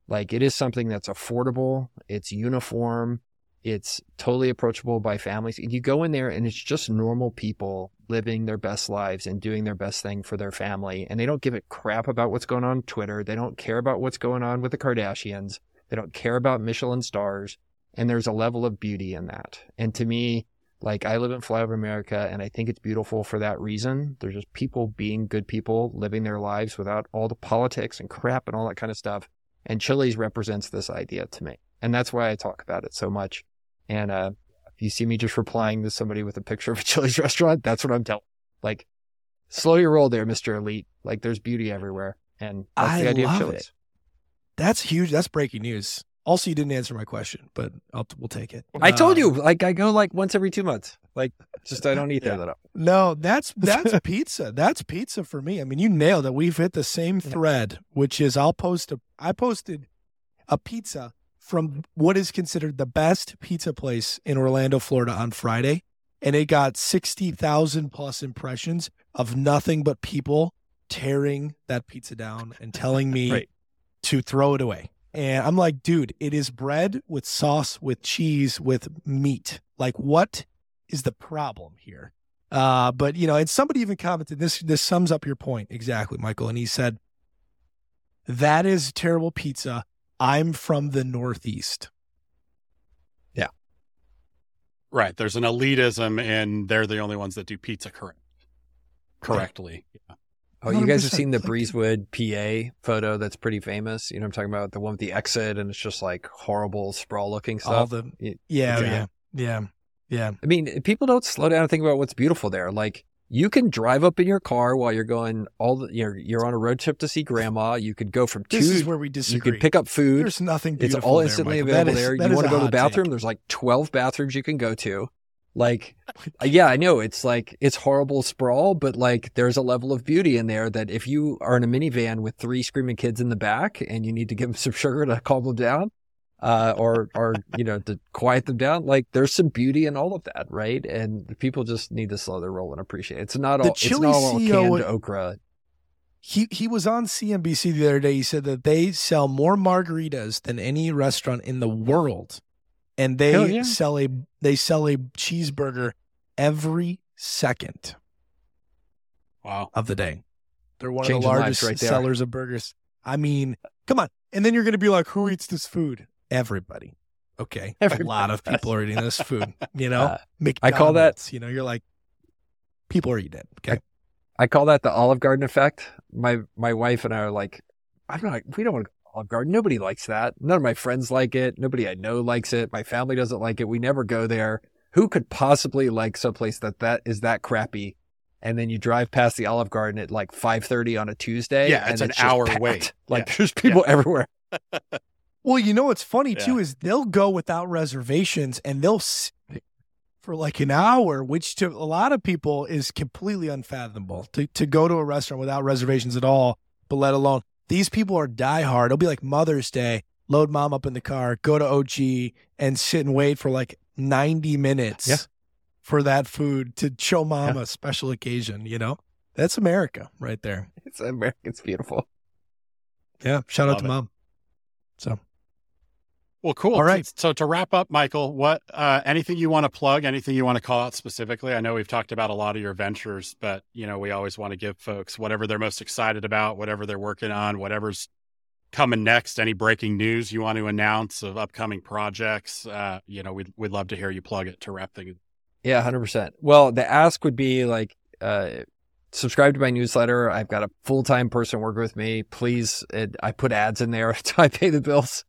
Like it is something that's affordable. It's uniform. It's totally approachable by families. You go in there and it's just normal people living their best lives and doing their best thing for their family. And they don't give a crap about what's going on on Twitter. They don't care about what's going on with the Kardashians. They don't care about Michelin stars. And there's a level of beauty in that. And to me, like I live in Flyover America and I think it's beautiful for that reason. There's just people being good people, living their lives without all the politics and crap and all that kind of stuff. And Chili's represents this idea to me. And that's why I talk about it so much. And uh, if you see me just replying to somebody with a picture of a Chili's restaurant, that's what I'm telling. Like, slow your roll there, Mister Elite. Like, there's beauty everywhere. And that's I the idea love of Chili's. it. That's huge. That's breaking news. Also, you didn't answer my question, but I'll, we'll take it. I told Uh, you, like, I go like once every two months. Like, just I don't eat there Yeah. that often. No, that's that's pizza. That's pizza for me. I mean, you nailed it. We've hit the same thread, which is I'll post a. I posted a pizza from what is considered the best pizza place in Orlando, Florida on Friday, and it got sixty thousand plus impressions of nothing but people tearing that pizza down and telling me Right. to throw it away. And I'm like, dude, it is bread with sauce, with cheese, with meat. Like, what is the problem here? Uh, but you know, and somebody even commented, this this sums up your point exactly, Michael. And he said, that is terrible pizza. I'm from the Northeast. Right. There's an elitism and they're the only ones that do pizza correct. Correctly. Yeah. Oh, you guys have seen the one hundred percent. Breezewood, P A photo that's pretty famous? You know what I'm talking about? The one with the exit and it's just like horrible sprawl looking stuff. All the Y- yeah, Yeah. yeah, yeah, yeah. I mean, people don't slow down and think about what's beautiful there. Like you can drive up in your car while you're going all the, you're, you're on a road trip to see grandma. You could go from two, This is where we you disagree. could pick up food. There's nothing It's beautiful all there, instantly Michael. That available is- there. that You is want a to go to the hot bathroom? take. There's like twelve bathrooms you can go to. Like, uh, yeah, I know it's like, it's horrible sprawl, but like there's a level of beauty in there that if you are in a minivan with three screaming kids in the back and you need to give them some sugar to calm them down, uh, or, or, you know, to quiet them down, like there's some beauty in all of that. Right. And people just need to slow their roll and appreciate it. It's not The all, it's Chili not all C E O canned would- okra. He he was on C N B C the other day. He said that they sell more margaritas than any restaurant in the world, and they Hell yeah. sell a they sell a cheeseburger every second Wow. of the day. They're one Changing of the lives largest right there. sellers of burgers. I mean, come on. And then you're going to be like, who eats this food? Everybody. Okay. Everybody A lot of people are eating this food, you know? Uh, McDonald's, I call that- you know, you're like, people are eating it. Okay. I call that the Olive Garden effect. My my wife and I are like, I'm not. We don't want to go to Olive Garden. Nobody likes that. None of my friends like it. Nobody I know likes it. My family doesn't like it. We never go there. Who could possibly like someplace that that is that crappy? And then you drive past the Olive Garden at like five thirty on a Tuesday. Yeah, and it's an just hour packed. wait. Like Yeah. there's people everywhere. Well, you know what's funny too Yeah. is they'll go without reservations and they'll sit for like an hour, which to a lot of people is completely unfathomable to, to go to a restaurant without reservations at all, but let alone these people are diehard. It'll be like Mother's Day, load mom up in the car, go to O G and sit and wait for like ninety minutes Yeah. for that food to show mom Yeah. a special occasion, you know? That's America right there. It's American. It's beautiful. Yeah. Shout out Love to it. mom. So Well, cool. All right. So to wrap up, Michael, what uh, anything you want to plug, anything you want to call out specifically? I know we've talked about a lot of your ventures, but you know we always want to give folks whatever they're most excited about, whatever they're working on, whatever's coming next. Any breaking news you want to announce of upcoming projects? Uh, you know, we'd we'd love to hear you plug it to wrap things. Yeah, one hundred percent. Well, the ask would be like, uh, subscribe to my newsletter. I've got a full-time person working with me. Please, it, I put ads in there so I pay the bills.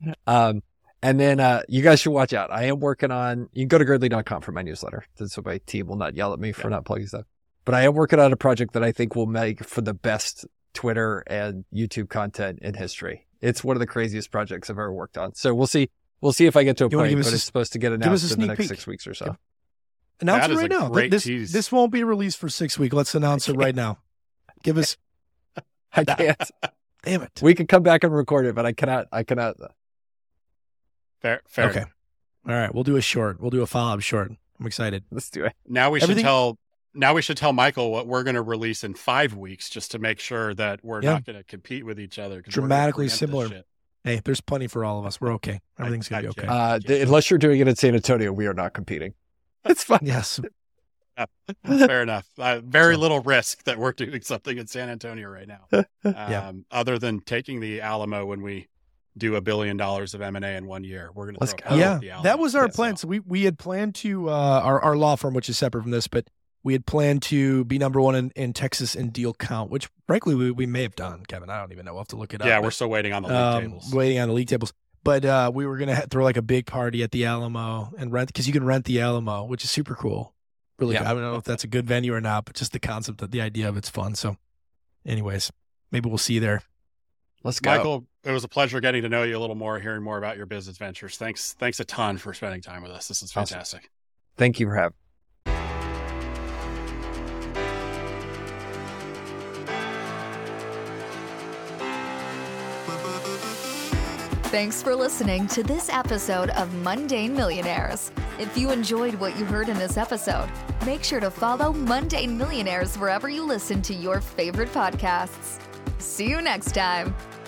Um, and then uh, you guys should watch out. I am working on, you can go to girdley dot com for my newsletter. So my team will not yell at me for Yeah. not plugging stuff. But I am working on a project that I think will make for the best Twitter and YouTube content in history. It's one of the craziest projects I've ever worked on. So we'll see. We'll see if I get to a You wanna point, give us but a it's s- supposed to get us a announced in the sneak next peek. six weeks or so. announce That it is right a now. great This tease. this won't be released for six weeks. Let's announce it right now. Give us I can't. damn it. We can come back and record it, but I cannot. I cannot. Fair, fair. Okay. All right. We'll do a short. We'll do a follow-up short. I'm excited. Let's do it. Now we should Everything- tell. Now we should tell Michael what we're going to release in five weeks, just to make sure that we're Yeah. not going to compete with each other. 'cause we're gonna Dramatically preempt this similar. shit. Hey, there's plenty for all of us. We're okay. Everything's going to be okay. Uh, th- unless you're doing it in San Antonio, we are not competing. It's fine. Yes. Yeah, fair enough. Uh, very so, little risk that we're doing something in San Antonio right now. Um, yeah. Other than taking the Alamo when we do a billion dollars of M and A in one year, we're going to throw yeah, the Alamo. That was our yeah, plan. so. so we, we had planned to, uh, our, our law firm, which is separate from this, but we had planned to be number one in, in Texas in deal count, which frankly we, we may have done, Kevin. I don't even know. We'll have to look it up. Yeah, but, we're still waiting on the league um, tables. Waiting on the league tables. But uh, we were going to throw like a big party at the Alamo and rent, because you can rent the Alamo, which is super cool. Really, yeah. I don't know if that's a good venue or not, but just the concept of the idea of it's fun. So anyways, maybe we'll see you there. Let's go. Michael, it was a pleasure getting to know you a little more, hearing more about your business ventures. Thanks. Thanks a ton for spending time with us. This is fantastic. Awesome. Thank you for having me. Thanks for listening to this episode of Mundane Millionaires. If you enjoyed what you heard in this episode, make sure to follow Mundane Millionaires wherever you listen to your favorite podcasts. See you next time.